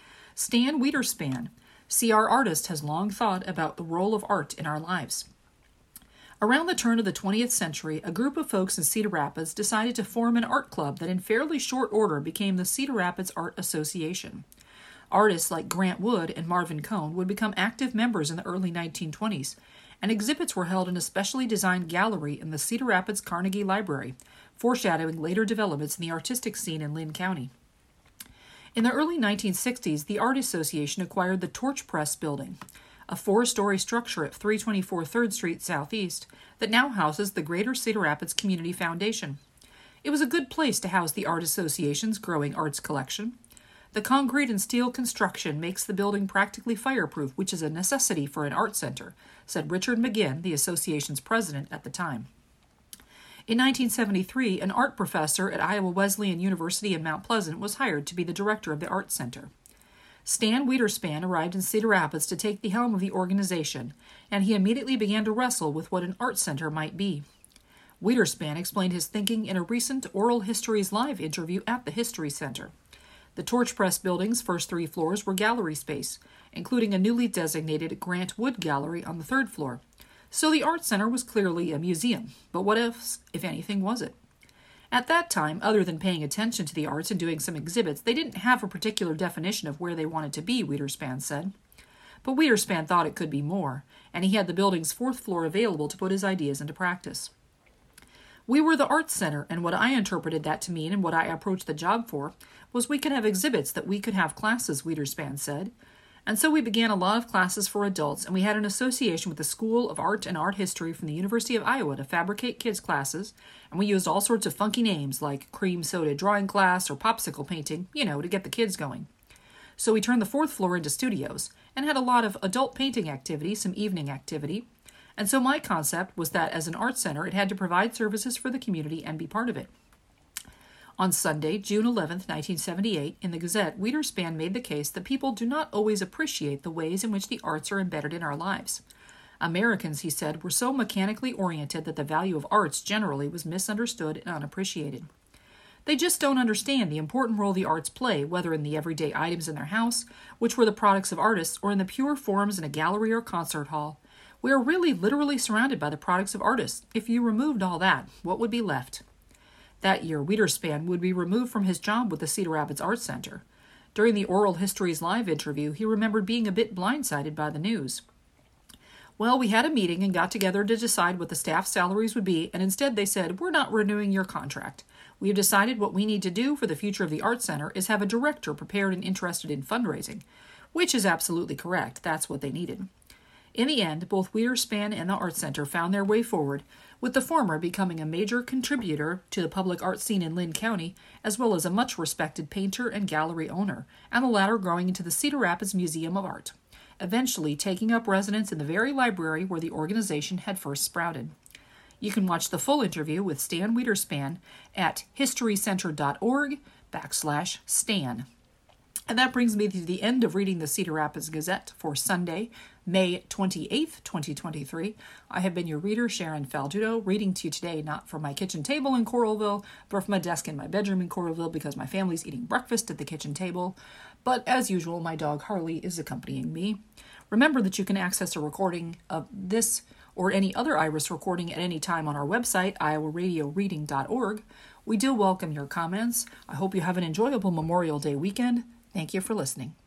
Stan Wiederspan. C R artist has long thought about the role of art in our lives. Around the turn of the twentieth century, a group of folks in Cedar Rapids decided to form an art club that in fairly short order became the Cedar Rapids Art Association. Artists like Grant Wood and Marvin Cohn would become active members in the early nineteen twenties, and exhibits were held in a specially designed gallery in the Cedar Rapids Carnegie Library, foreshadowing later developments in the artistic scene in Lynn County. In the early nineteen sixties, the Art Association acquired the Torch Press building, a four-story structure at three twenty-four third Street Southeast that now houses the Greater Cedar Rapids Community Foundation. It was a good place to house the Art Association's growing arts collection. The concrete and steel construction makes the building practically fireproof, which is a necessity for an art center, said Richard McGinn, the association's president at the time. In nineteen seventy-three, an art professor at Iowa Wesleyan University in Mount Pleasant was hired to be the director of the art center. Stan Wiederspan arrived in Cedar Rapids to take the helm of the organization, and he immediately began to wrestle with what an art center might be. Wiederspan explained his thinking in a recent Oral Histories Live interview at the History Center. The Torch Press building's first three floors were gallery space, including a newly designated Grant Wood Gallery on the third floor. So the art center was clearly a museum, but what else, if anything, was it? At that time, other than paying attention to the arts and doing some exhibits, they didn't have a particular definition of where they wanted to be, Wiederspan said. But Wiederspan thought it could be more, and he had the building's fourth floor available to put his ideas into practice. We were the Arts Center, and what I interpreted that to mean and what I approached the job for was we could have exhibits that we could have classes, Wiederspan said. And so we began a lot of classes for adults, and we had an association with the School of Art and Art History from the University of Iowa to fabricate kids' classes, and we used all sorts of funky names like cream soda drawing class or popsicle painting, you know, to get the kids going. So we turned the fourth floor into studios and had a lot of adult painting activity, some evening activity. And so my concept was that as an art center, it had to provide services for the community and be part of it. On Sunday, June eleventh, nineteen seventy-eight, in the Gazette, Wiederspan made the case that people do not always appreciate the ways in which the arts are embedded in our lives. Americans, he said, were so mechanically oriented that the value of arts generally was misunderstood and unappreciated. They just don't understand the important role the arts play, whether in the everyday items in their house, which were the products of artists, or in the pure forms in a gallery or concert hall. We are really literally surrounded by the products of artists. If you removed all that, what would be left? That year, Wiederspan would be removed from his job with the Cedar Rapids Arts Center. During the Oral Histories Live interview, he remembered being a bit blindsided by the news. Well, we had a meeting and got together to decide what the staff salaries would be, and instead they said, we're not renewing your contract. We have decided what we need to do for the future of the Arts Center is have a director prepared and interested in fundraising, which is absolutely correct. That's what they needed. In the end, both Wiederspan and the Arts Center found their way forward, with the former becoming a major contributor to the public art scene in Linn County, as well as a much-respected painter and gallery owner, and the latter growing into the Cedar Rapids Museum of Art, eventually taking up residence in the very library where the organization had first sprouted. You can watch the full interview with Stan Wiederspan at historycenter.org backslash Stan. And that brings me to the end of reading the Cedar Rapids Gazette for Sunday, May twenty-eighth, twenty twenty-three. I have been your reader, Sharon Faldudo, reading to you today not from my kitchen table in Coralville, but from my desk in my bedroom in Coralville because my family's eating breakfast at the kitchen table. But as usual, my dog Harley is accompanying me. Remember that you can access a recording of this or any other Iris recording at any time on our website, iowa radio reading dot org. We do welcome your comments. I hope you have an enjoyable Memorial Day weekend. Thank you for listening.